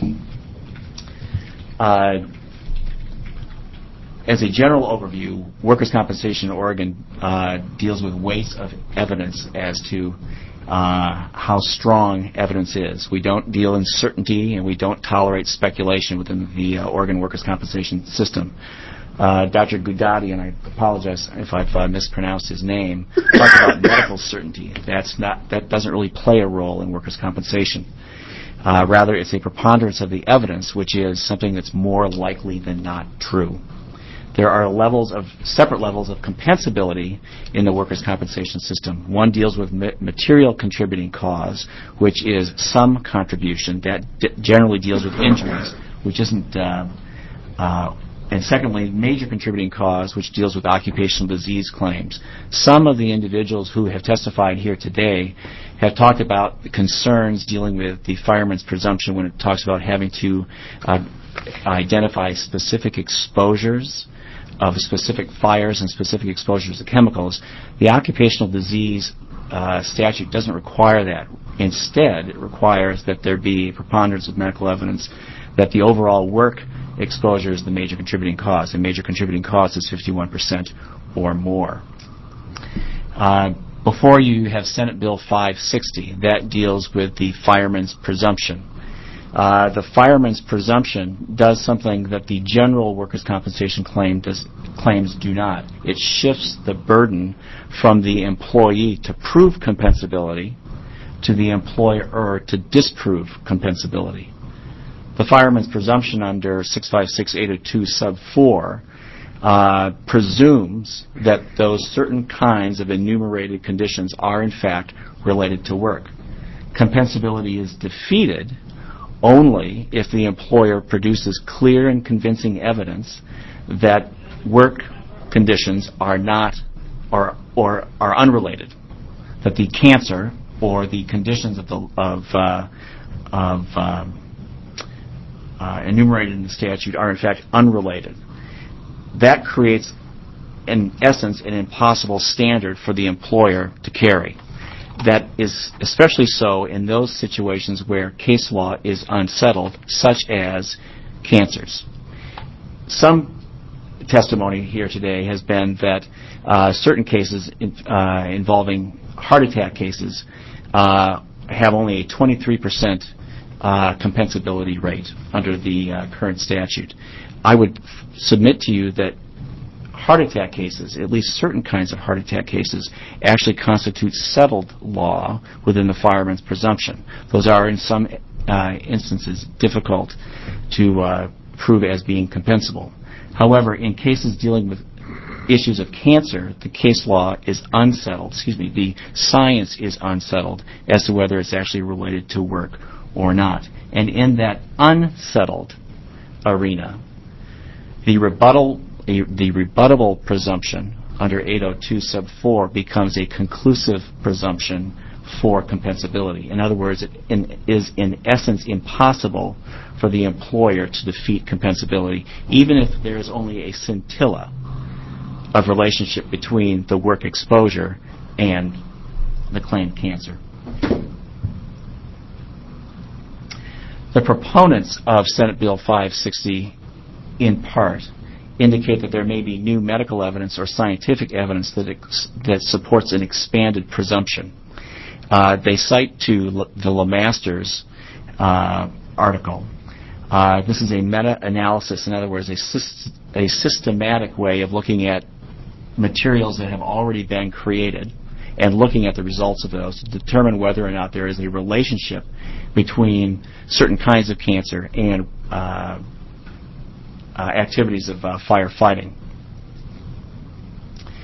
As a general overview, workers' compensation in Oregon deals with weights of evidence as to how strong evidence is. We don't deal in certainty, and we don't tolerate speculation within the Oregon workers' compensation system. Dr. Gudati, and I apologize if I've mispronounced his name, talked about medical certainty. That doesn't really play a role in workers' compensation. Rather, it's a preponderance of the evidence, which is something that's more likely than not true. There are separate levels of compensability in the workers' compensation system. One deals with material contributing cause, which is some contribution that generally deals with injuries, which isn't. And secondly, major contributing cause, which deals with occupational disease claims. Some of the individuals who have testified here today have talked about the concerns dealing with the fireman's presumption when it talks about having to identify specific exposures of specific fires and specific exposures to chemicals. The occupational disease statute doesn't require that. Instead, it requires that there be preponderance of medical evidence that the overall work exposure is the major contributing cause. The major contributing cause is 51% or more. Before you have Senate Bill 560, that deals with the fireman's presumption. The fireman's presumption does something that the general workers' compensation claims do not. It shifts the burden from the employee to prove compensability to the employer to disprove compensability. The fireman's presumption under 656-802 sub 4 presumes that those certain kinds of enumerated conditions are in fact related to work. Compensability is defeated only if the employer produces clear and convincing evidence that work conditions are not or are unrelated, that the cancer or the conditions enumerated in the statute are in fact unrelated. That creates, in essence, an impossible standard for the employer to carry. That is especially so in those situations where case law is unsettled, such as cancers. Some testimony here today has been that certain cases involving heart attack cases have only a 23% compensability rate under the current statute. I would submit to you that heart attack cases, at least certain kinds of heart attack cases, actually constitute settled law within the fireman's presumption. Those are, in some instances, difficult to prove as being compensable. However, in cases dealing with issues of cancer, the case law is unsettled, the science is unsettled as to whether it's actually related to work or not. And in that unsettled arena, the rebuttable presumption under 802 sub 4 becomes a conclusive presumption for compensability. In other words, it is in essence impossible for the employer to defeat compensability, even if there is only a scintilla of relationship between the work exposure and the claimed cancer. The proponents of Senate Bill 560, in part, indicate that there may be new medical evidence or scientific evidence that supports an expanded presumption. They cite to the LeMaster's article. This is a meta-analysis, in other words, a systematic way of looking at materials that have already been created and looking at the results of those to determine whether or not there is a relationship between certain kinds of cancer and activities of firefighting.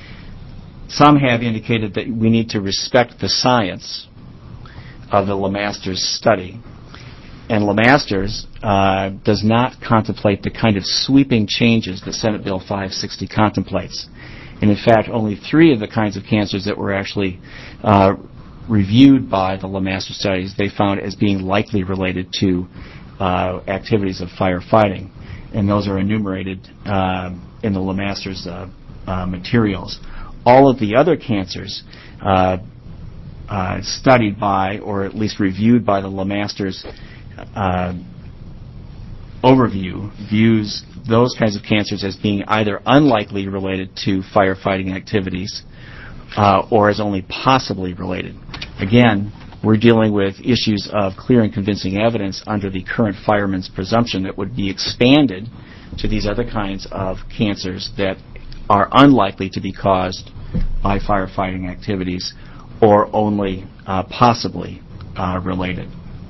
some have indicated that we need to respect the science of the LeMasters study. And LeMasters does not contemplate the kind of sweeping changes that Senate Bill 560 contemplates. And in fact, only 3 of the kinds of cancers that were actually reviewed by the LeMasters studies they found as being likely related to activities of firefighting. And those are enumerated in the LeMasters materials. All of the other cancers studied by, or at least reviewed by the LeMasters overview, views those kinds of cancers as being either unlikely related to firefighting activities or as only possibly related. Again, we're dealing with issues of clear and convincing evidence under the current fireman's presumption that would be expanded to these other kinds of cancers that are unlikely to be caused by firefighting activities or only possibly related.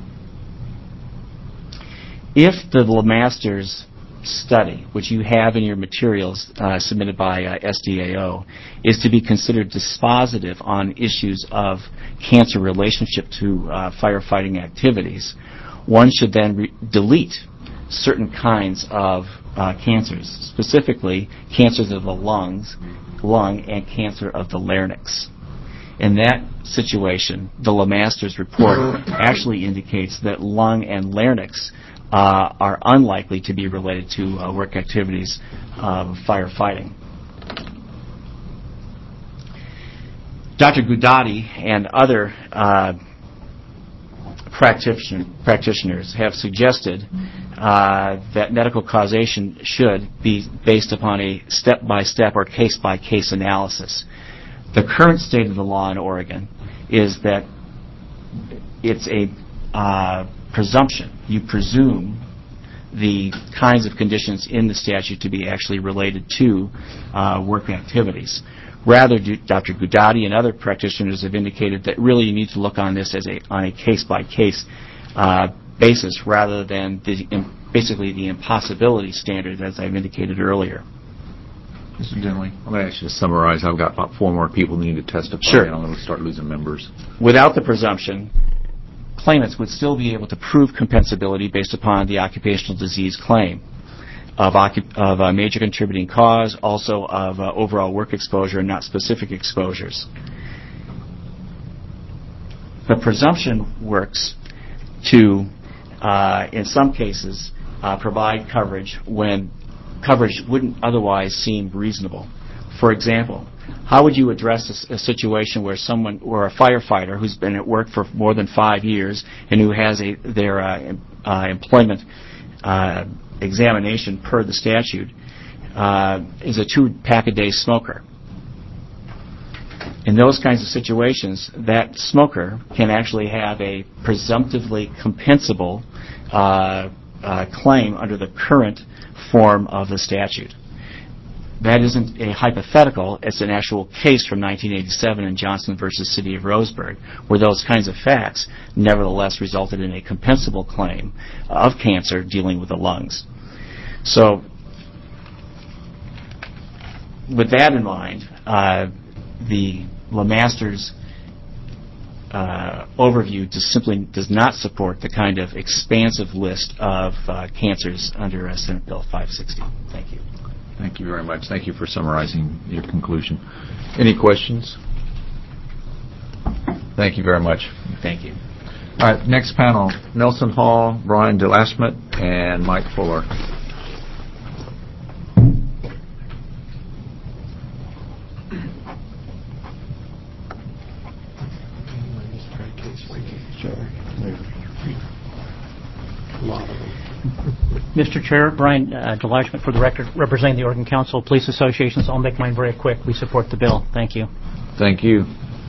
If the LeMasters study, which you have in your materials submitted by SDAO, is to be considered dispositive on issues of cancer relationship to firefighting activities, one should then delete certain kinds of cancers, specifically cancers of the lung and cancer of the larynx. In that situation, the LeMasters report actually indicates that lung and larynx are unlikely to be related to work activities of firefighting. Dr. Gudati and other practitioners have suggested that medical causation should be based upon a step-by-step or case-by-case analysis. The current state of the law in Oregon is that it's a presumption. You presume the kinds of conditions in the statute to be actually related to work activities. Rather, Dr. Gudati and other practitioners have indicated that really you need to look on this as on a case-by-case basis rather than basically the impossibility standard, as I've indicated earlier. Mr. Dinley, I'm going to ask you to summarize. I've got about 4 more people who need to testify, Sure. And I'm going to start losing members. Without the presumption, claimants would still be able to prove compensability based upon the occupational disease claim of a major contributing cause, also of overall work exposure and not specific exposures. The presumption works to, in some cases, provide coverage when coverage wouldn't otherwise seem reasonable. For example, how would you address a situation where a firefighter who's been at work for more than 5 years and who has their employment examination per the statute is a 2-pack-a-day smoker? In those kinds of situations, that smoker can actually have a presumptively compensable claim under the current form of the statute. That isn't a hypothetical, it's an actual case from 1987 in Johnson versus City of Roseburg, where those kinds of facts nevertheless resulted in a compensable claim of cancer dealing with the lungs. So, with that in mind, the LeMasters overview just simply does not support the kind of expansive list of cancers under Senate Bill 560. Thank you. Thank you very much. Thank you for summarizing your conclusion. Any questions? Thank you very much. Thank you. All right, next panel, Nelson Hall, Brian DeLashmet, and Mike Fuller. Mr. Chair, Brian DeLashmet for the record, representing the Oregon Council of Police Associations. I'll make mine very quick. We support the bill. Thank you. Thank you.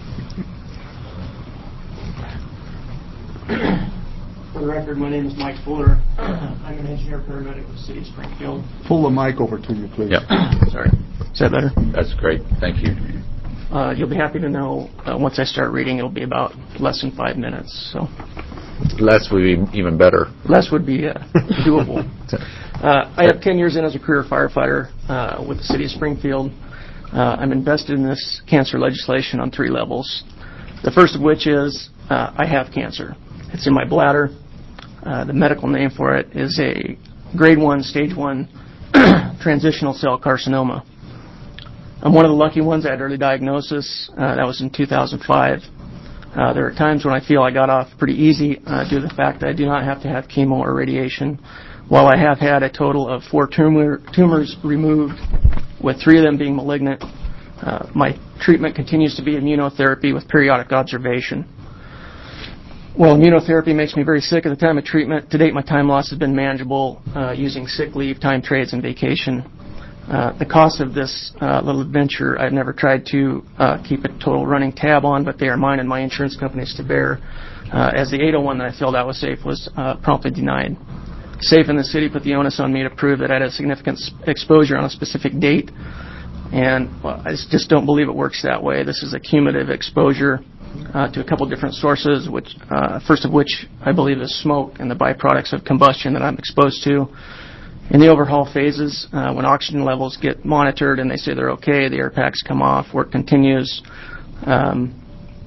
For the record, my name is Mike Fuller. I'm an engineer paramedic with the City of Springfield. Pull the mic over to you, please. Yep. Sorry. Is that better? That's great. Thank you. You'll be happy to know once I start reading, it'll be about less than 5 minutes. So Less would be even better. Less would be doable. I have 10 years in as a career firefighter with the City of Springfield. I'm invested in this cancer legislation on 3 levels. The first of which is I have cancer. It's in my bladder. The medical name for it is a grade 1, stage 1 transitional cell carcinoma. I'm one of the lucky ones. I had early diagnosis. That was in 2005. There are times when I feel I got off pretty easy due to the fact that I do not have to have chemo or radiation. While I have had a total of 4 tumors removed, with 3 of them being malignant, my treatment continues to be immunotherapy with periodic observation. Well, immunotherapy makes me very sick at the time of treatment. To date, my time loss has been manageable using sick leave, time trades, and vacation. The cost of this little adventure, I've never tried to keep a total running tab on, but they are mine and my insurance company's to bear, as the 801 that I filled out with SAFE was promptly denied. SAFE in the city put the onus on me to prove that I had a significant exposure on a specific date, and I just don't believe it works that way. This is a cumulative exposure to a couple different sources, which first of which I believe is smoke and the byproducts of combustion that I'm exposed to. In the overhaul phases, when oxygen levels get monitored and they say they're okay, the air packs come off, work continues. I'm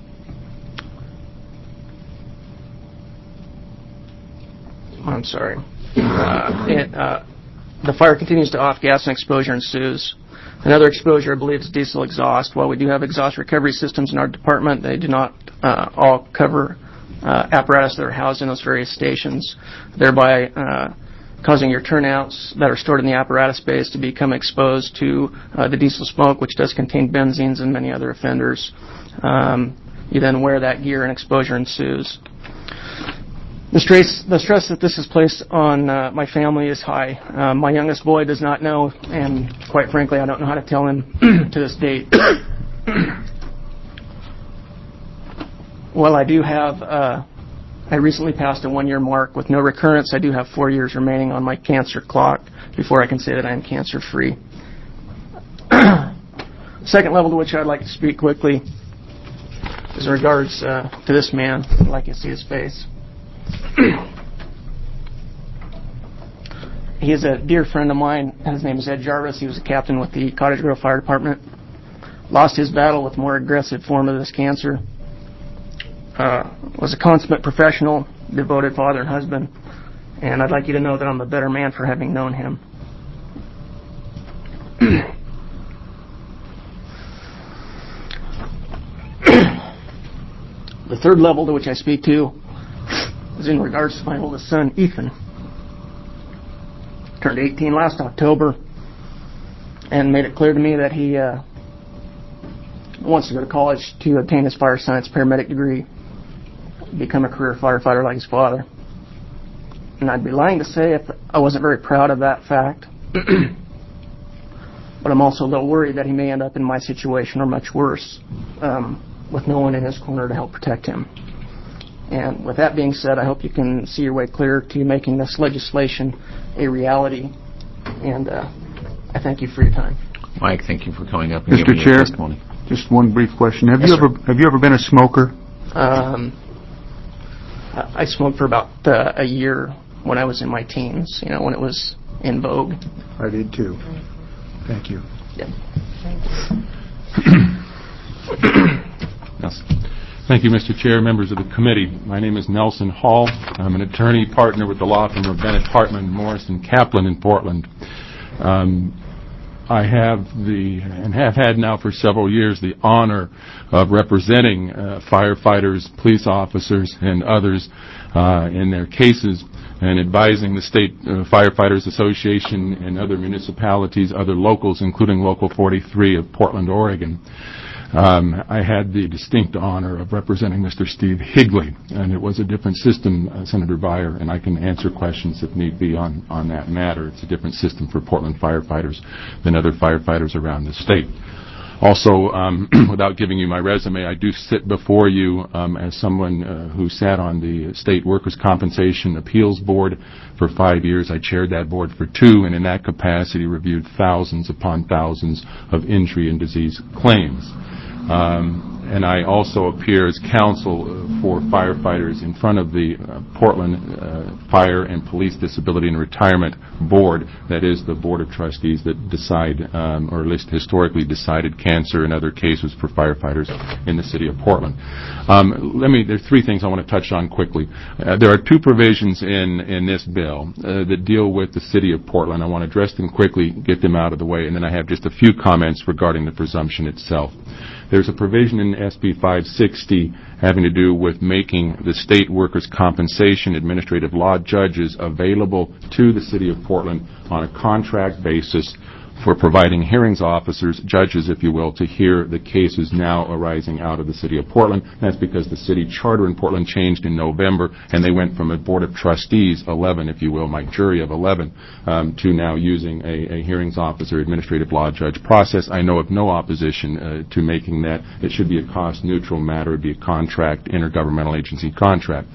sorry. The fire continues to off, gas and exposure ensues. Another exposure, I believe, is diesel exhaust. While we do have exhaust recovery systems in our department, they do not all cover apparatus that are housed in those various stations, thereby causing your turnouts that are stored in the apparatus space to become exposed to the diesel smoke, which does contain benzenes and many other offenders. You then wear that gear and exposure ensues. The stress that this has placed on my family is high. My youngest boy does not know, and quite frankly, I don't know how to tell him to this date. Well, I do have, I recently passed a 1-year mark with no recurrence. I do have 4 years remaining on my cancer clock before I can say that I am cancer-free. Second level to which I'd like to speak quickly is in regards to this man. I'd like you to see his face. He is a dear friend of mine. His name is Ed Jarvis. He was a captain with the Cottage Grove Fire Department. Lost his battle with a more aggressive form of this cancer. Was a consummate professional, devoted father and husband. And I'd like you to know that I'm a better man for having known him. The third level to which I speak to is in regards to my oldest son, Ethan. Turned 18 last October and made it clear to me that he wants to go to college to obtain his fire science paramedic degree, become a career firefighter like his father. And I'd be lying to say if I wasn't very proud of that fact. But I'm also a little worried that he may end up in my situation or much worse, with no one in his corner to help protect him. And with that being said, I hope you can see your way clear to making this legislation a reality. And I thank you for your time. Mike, thank you for coming up and Mr. giving Chair, your testimony. Just one brief question. Have Yes, you ever been a smoker? I smoked for about a year when I was in my teens, when it was in vogue. I did too. Thank you. Yeah. Thank you, Mr. Chair, members of the committee. My name is Nelson Hall. I'm an attorney partner with the law firm of Bennett, Hartman, Morrison, Kaplan in Portland. I have and have had now for several years the honor of representing firefighters, police officers, and others in their cases and advising the State Firefighters Association and other municipalities, other locals, including Local 43 of Portland, Oregon. I had the distinct honor of representing Mr. Steve Higley, and it was a different system, Senator Beyer, and I can answer questions if need be on that matter. It's a different system for Portland firefighters than other firefighters around the state. Also, without giving you my resume, I do sit before you as someone who sat on the State Workers' Compensation Appeals Board for 5 years. I chaired that board for 2, and in that capacity reviewed thousands upon thousands of injury and disease claims. and I also appear as counsel for firefighters in front of the Portland Fire and Police Disability and Retirement Board. That is the Board of Trustees that decide, or at least historically decided, cancer and other cases for firefighters in the city of Portland. There are three things I want to touch on quickly. There are two provisions in this bill that deal with the city of Portland. I want to address them quickly, get them out of the way, and then I have just a few comments regarding the presumption itself. There's a provision in SB 560 having to do with making the state workers' compensation administrative law judges available to the city of Portland on a contract basis for providing hearings officers, judges, if you will, to hear the cases now arising out of the city of Portland. That's because the city charter in Portland changed in November, and they went from a board of trustees, 11, if you will, my jury of 11, to now using a hearings officer, administrative law judge process. I know of no opposition to making that. It should be a cost-neutral matter. It would be a contract, intergovernmental agency contract.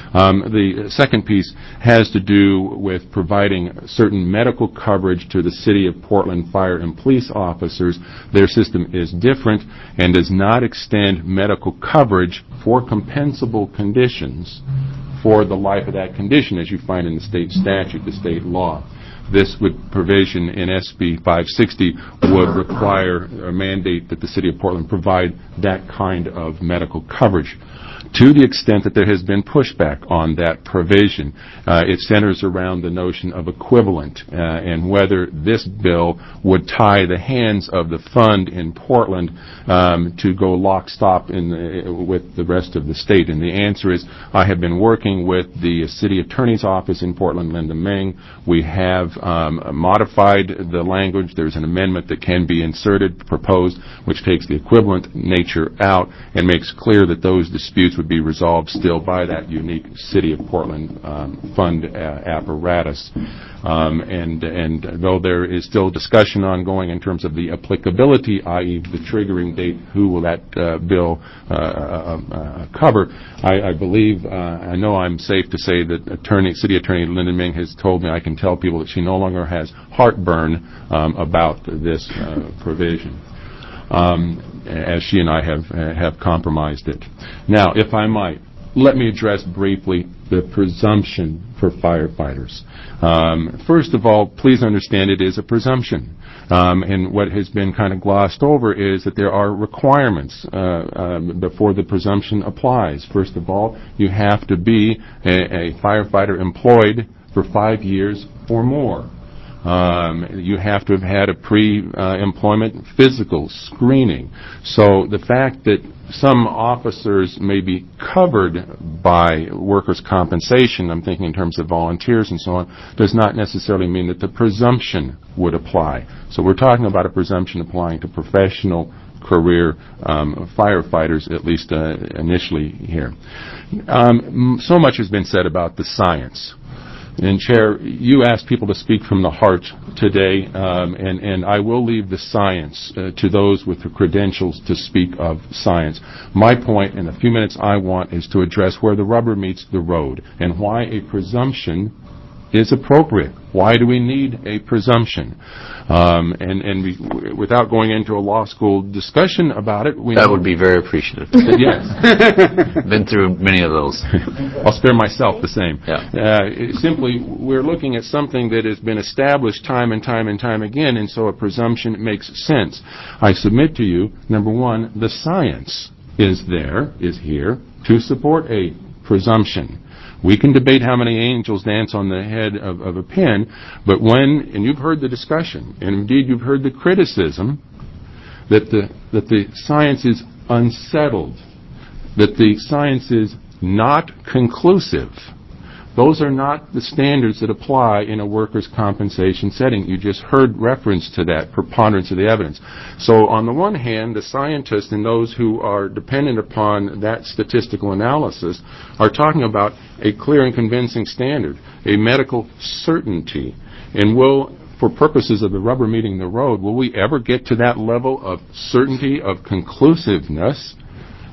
The second piece has to do with providing certain medical coverage to the city of Portland fire and police officers. Their system is different and does not extend medical coverage for compensable conditions for the life of that condition, as you find in the state statute, the state law. This provision in SB 560 would require or mandate that the city of Portland provide that kind of medical coverage. To the extent that there has been pushback on that provision, it centers around the notion of equivalent and whether this bill would tie the hands of the fund in Portland to go lock-stop with the rest of the state. And the answer is, I have been working with the city attorney's office in Portland, Linda Meng. We have modified the language. There's an amendment that can be proposed, which takes the equivalent nature out and makes clear that those disputes would be resolved still by that unique City of Portland fund apparatus. And though there is still discussion ongoing in terms of the applicability, i.e. the triggering date, who will that bill cover, I believe, I know I'm safe to say that City Attorney Linda Meng has told me I can tell people that she no longer has heartburn about this provision. As she and I have compromised it. Now, if I might, let me address briefly the presumption for firefighters. First of all, please understand it is a presumption. And what has been kind of glossed over is that there are requirements before the presumption applies. First of all, you have to be a firefighter employed for 5 years or more. You have to have had a pre-employment physical screening. So the fact that some officers may be covered by workers' compensation, I'm thinking in terms of volunteers and so on, does not necessarily mean that the presumption would apply. So we're talking about a presumption applying to professional career firefighters, at least initially here. So much has been said about the science. And Chair, you asked people to speak from the heart today, and I will leave the science to those with the credentials to speak of science. My point in the few minutes I want is to address where the rubber meets the road and why a presumption is appropriate. Why do we need a presumption? Without going into a law school discussion about it, that would be very appreciative. Yes. Been through many of those. I'll spare myself the same. Yeah. Simply, we're looking at something that has been established time and time and time again, and so a presumption makes sense. I submit to you, number one, the science is here to support a presumption. We can debate how many angels dance on the head of a pin, but and you've heard the discussion, and indeed you've heard the criticism, that the science is unsettled, that the science is not conclusive. Those are not the standards that apply in a workers' compensation setting. You just heard reference to that preponderance of the evidence. So on the one hand, the scientists and those who are dependent upon that statistical analysis are talking about a clear and convincing standard, a medical certainty. And for purposes of the rubber meeting the road, will we ever get to that level of certainty, of conclusiveness?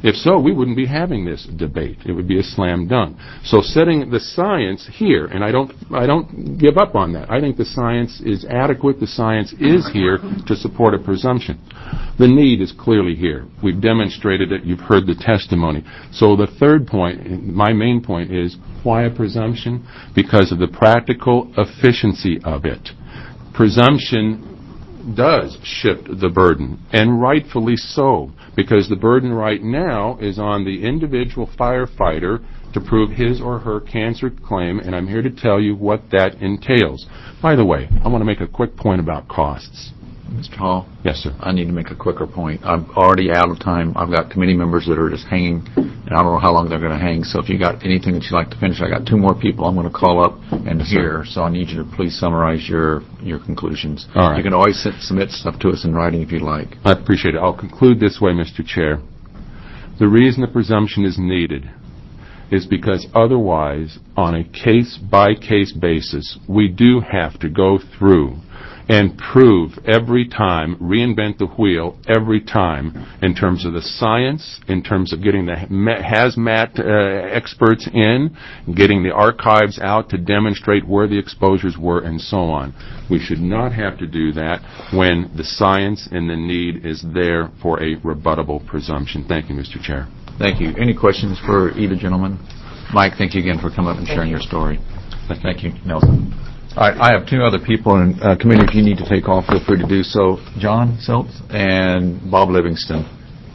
If so, we wouldn't be having this debate. It would be a slam dunk. So setting the science here, and I don't give up on that. I think the science is adequate. The science is here to support a presumption. The need is clearly here. We've demonstrated it. You've heard the testimony. So the third point, my main point is, why a presumption? Because of the practical efficiency of it. Presumption does shift the burden, and rightfully so, because the burden right now is on the individual firefighter to prove his or her cancer claim, and I'm here to tell you what that entails. By the way, I want to make a quick point about costs. Mr. Hall? Yes, sir. I need to make a quicker point. I'm already out of time. I've got committee members that are just hanging, and I don't know how long they're going to hang. So if you got anything that you'd like to finish, I got 2 more people I'm going to call up and hear. So I need you to please summarize your conclusions. All right. You can always submit stuff to us in writing if you'd like. I appreciate it. I'll conclude this way, Mr. Chair. The reason the presumption is needed is because otherwise, on a case-by-case basis, we do have to go through and prove every time, reinvent the wheel every time in terms of the science, in terms of getting the hazmat experts in, getting the archives out to demonstrate where the exposures were, and so on. We should not have to do that when the science and the need is there for a rebuttable presumption. Thank you, Mr. Chair. Thank you. Any questions for either gentleman? Mike, thank you again for coming up and sharing your story. Thank you, Nelson. All right, I have 2 other people in committee. If you need to take off, feel free to do so. John Seltz and Bob Livingston.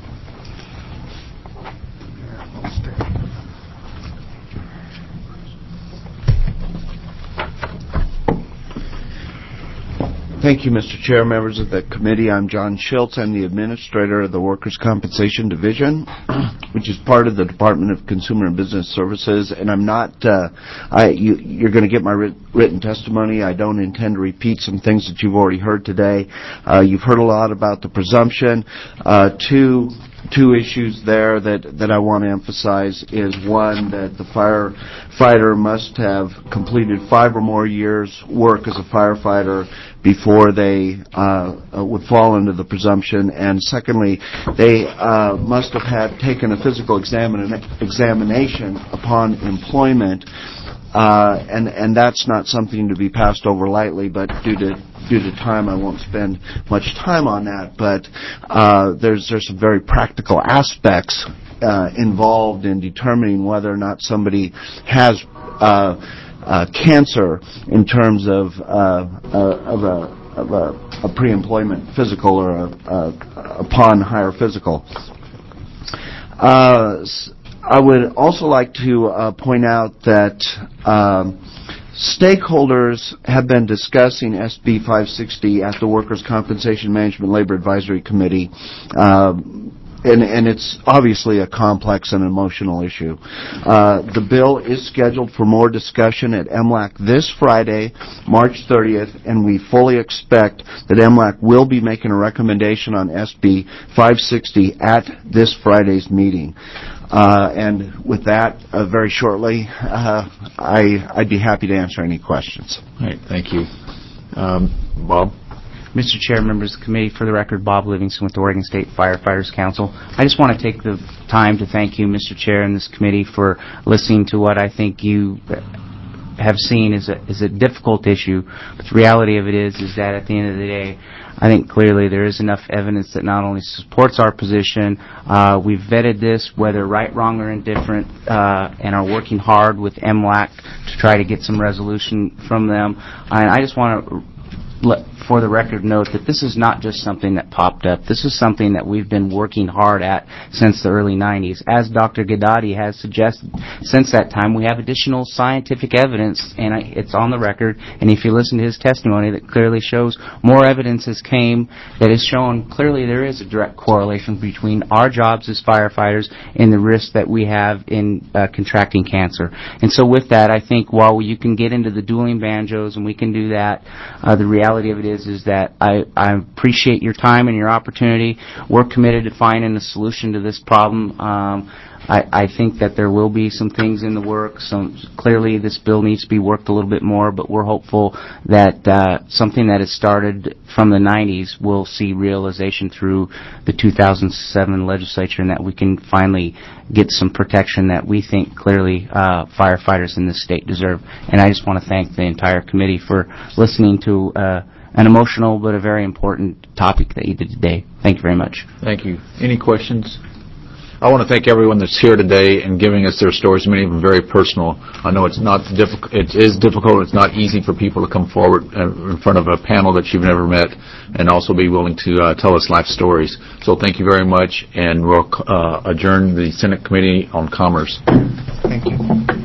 Thank you, Mr. Chair, members of the committee. I'm John Schultz. I'm the administrator of the Workers' Compensation Division, which is part of the Department of Consumer and Business Services. And I'm not, you're going to get my written testimony. I don't intend to repeat some things that you've already heard today. You've heard a lot about the presumption. Two issues there that I want to emphasize is, one, that the firefighter must have completed 5 or more years' work as a firefighter before they would fall into the presumption, and secondly, they must have taken a physical examination upon employment, and that's not something to be passed over lightly, but due to time, I won't spend much time on that, but there's some very practical aspects involved in determining whether or not somebody has cancer in terms of a pre-employment physical or upon hire physical. I would also like to point out that stakeholders have been discussing SB 560 at the Workers' Compensation Management Labor Advisory Committee, and it's obviously a complex and emotional issue. The bill is scheduled for more discussion at MLAC this Friday, March 30th, and we fully expect that MLAC will be making a recommendation on SB 560 at this Friday's meeting. And with that, very shortly, I'd be happy to answer any questions. All right, thank you. Bob? Mr. Chair, members of the committee, for the record, Bob Livingston with the Oregon State Firefighters Council. I just want to take the time to thank you, Mr. Chair, and this committee for listening to what I think you have seen is a difficult issue. But the reality of it is that at the end of the day, I think clearly there is enough evidence that not only supports our position, we've vetted this, whether right, wrong, or indifferent, and are working hard with MLAC to try to get some resolution from them. And I just want to for the record note that this is not just something that popped up. This is something that we've been working hard at since the early 90s. As Dr. Gadadi has suggested, since that time we have additional scientific evidence, and it's on the record, and if you listen to his testimony, that clearly shows more evidence has came that has shown clearly there is a direct correlation between our jobs as firefighters and the risk that we have in contracting cancer. And so with that, I think while you can get into the dueling banjos and we can do that, the reality of it is that I appreciate your time and your opportunity. We're committed to finding a solution to this problem. I think that there will be some things in the works. Clearly, this bill needs to be worked a little bit more, but we're hopeful that something that has started from the 90s will see realization through the 2007 legislature, and that we can finally get some protection that we think clearly firefighters in this state deserve. And I just want to thank the entire committee for listening to an emotional but a very important topic that you did today. Thank you very much. Thank you. Any questions? I want to thank everyone that's here today and giving us their stories, many of them very personal. I know it's not difficult. It is difficult. It's not easy for people to come forward in front of a panel that you've never met and also be willing to tell us life stories. So thank you very much, and we'll adjourn the Senate Committee on Commerce. Thank you.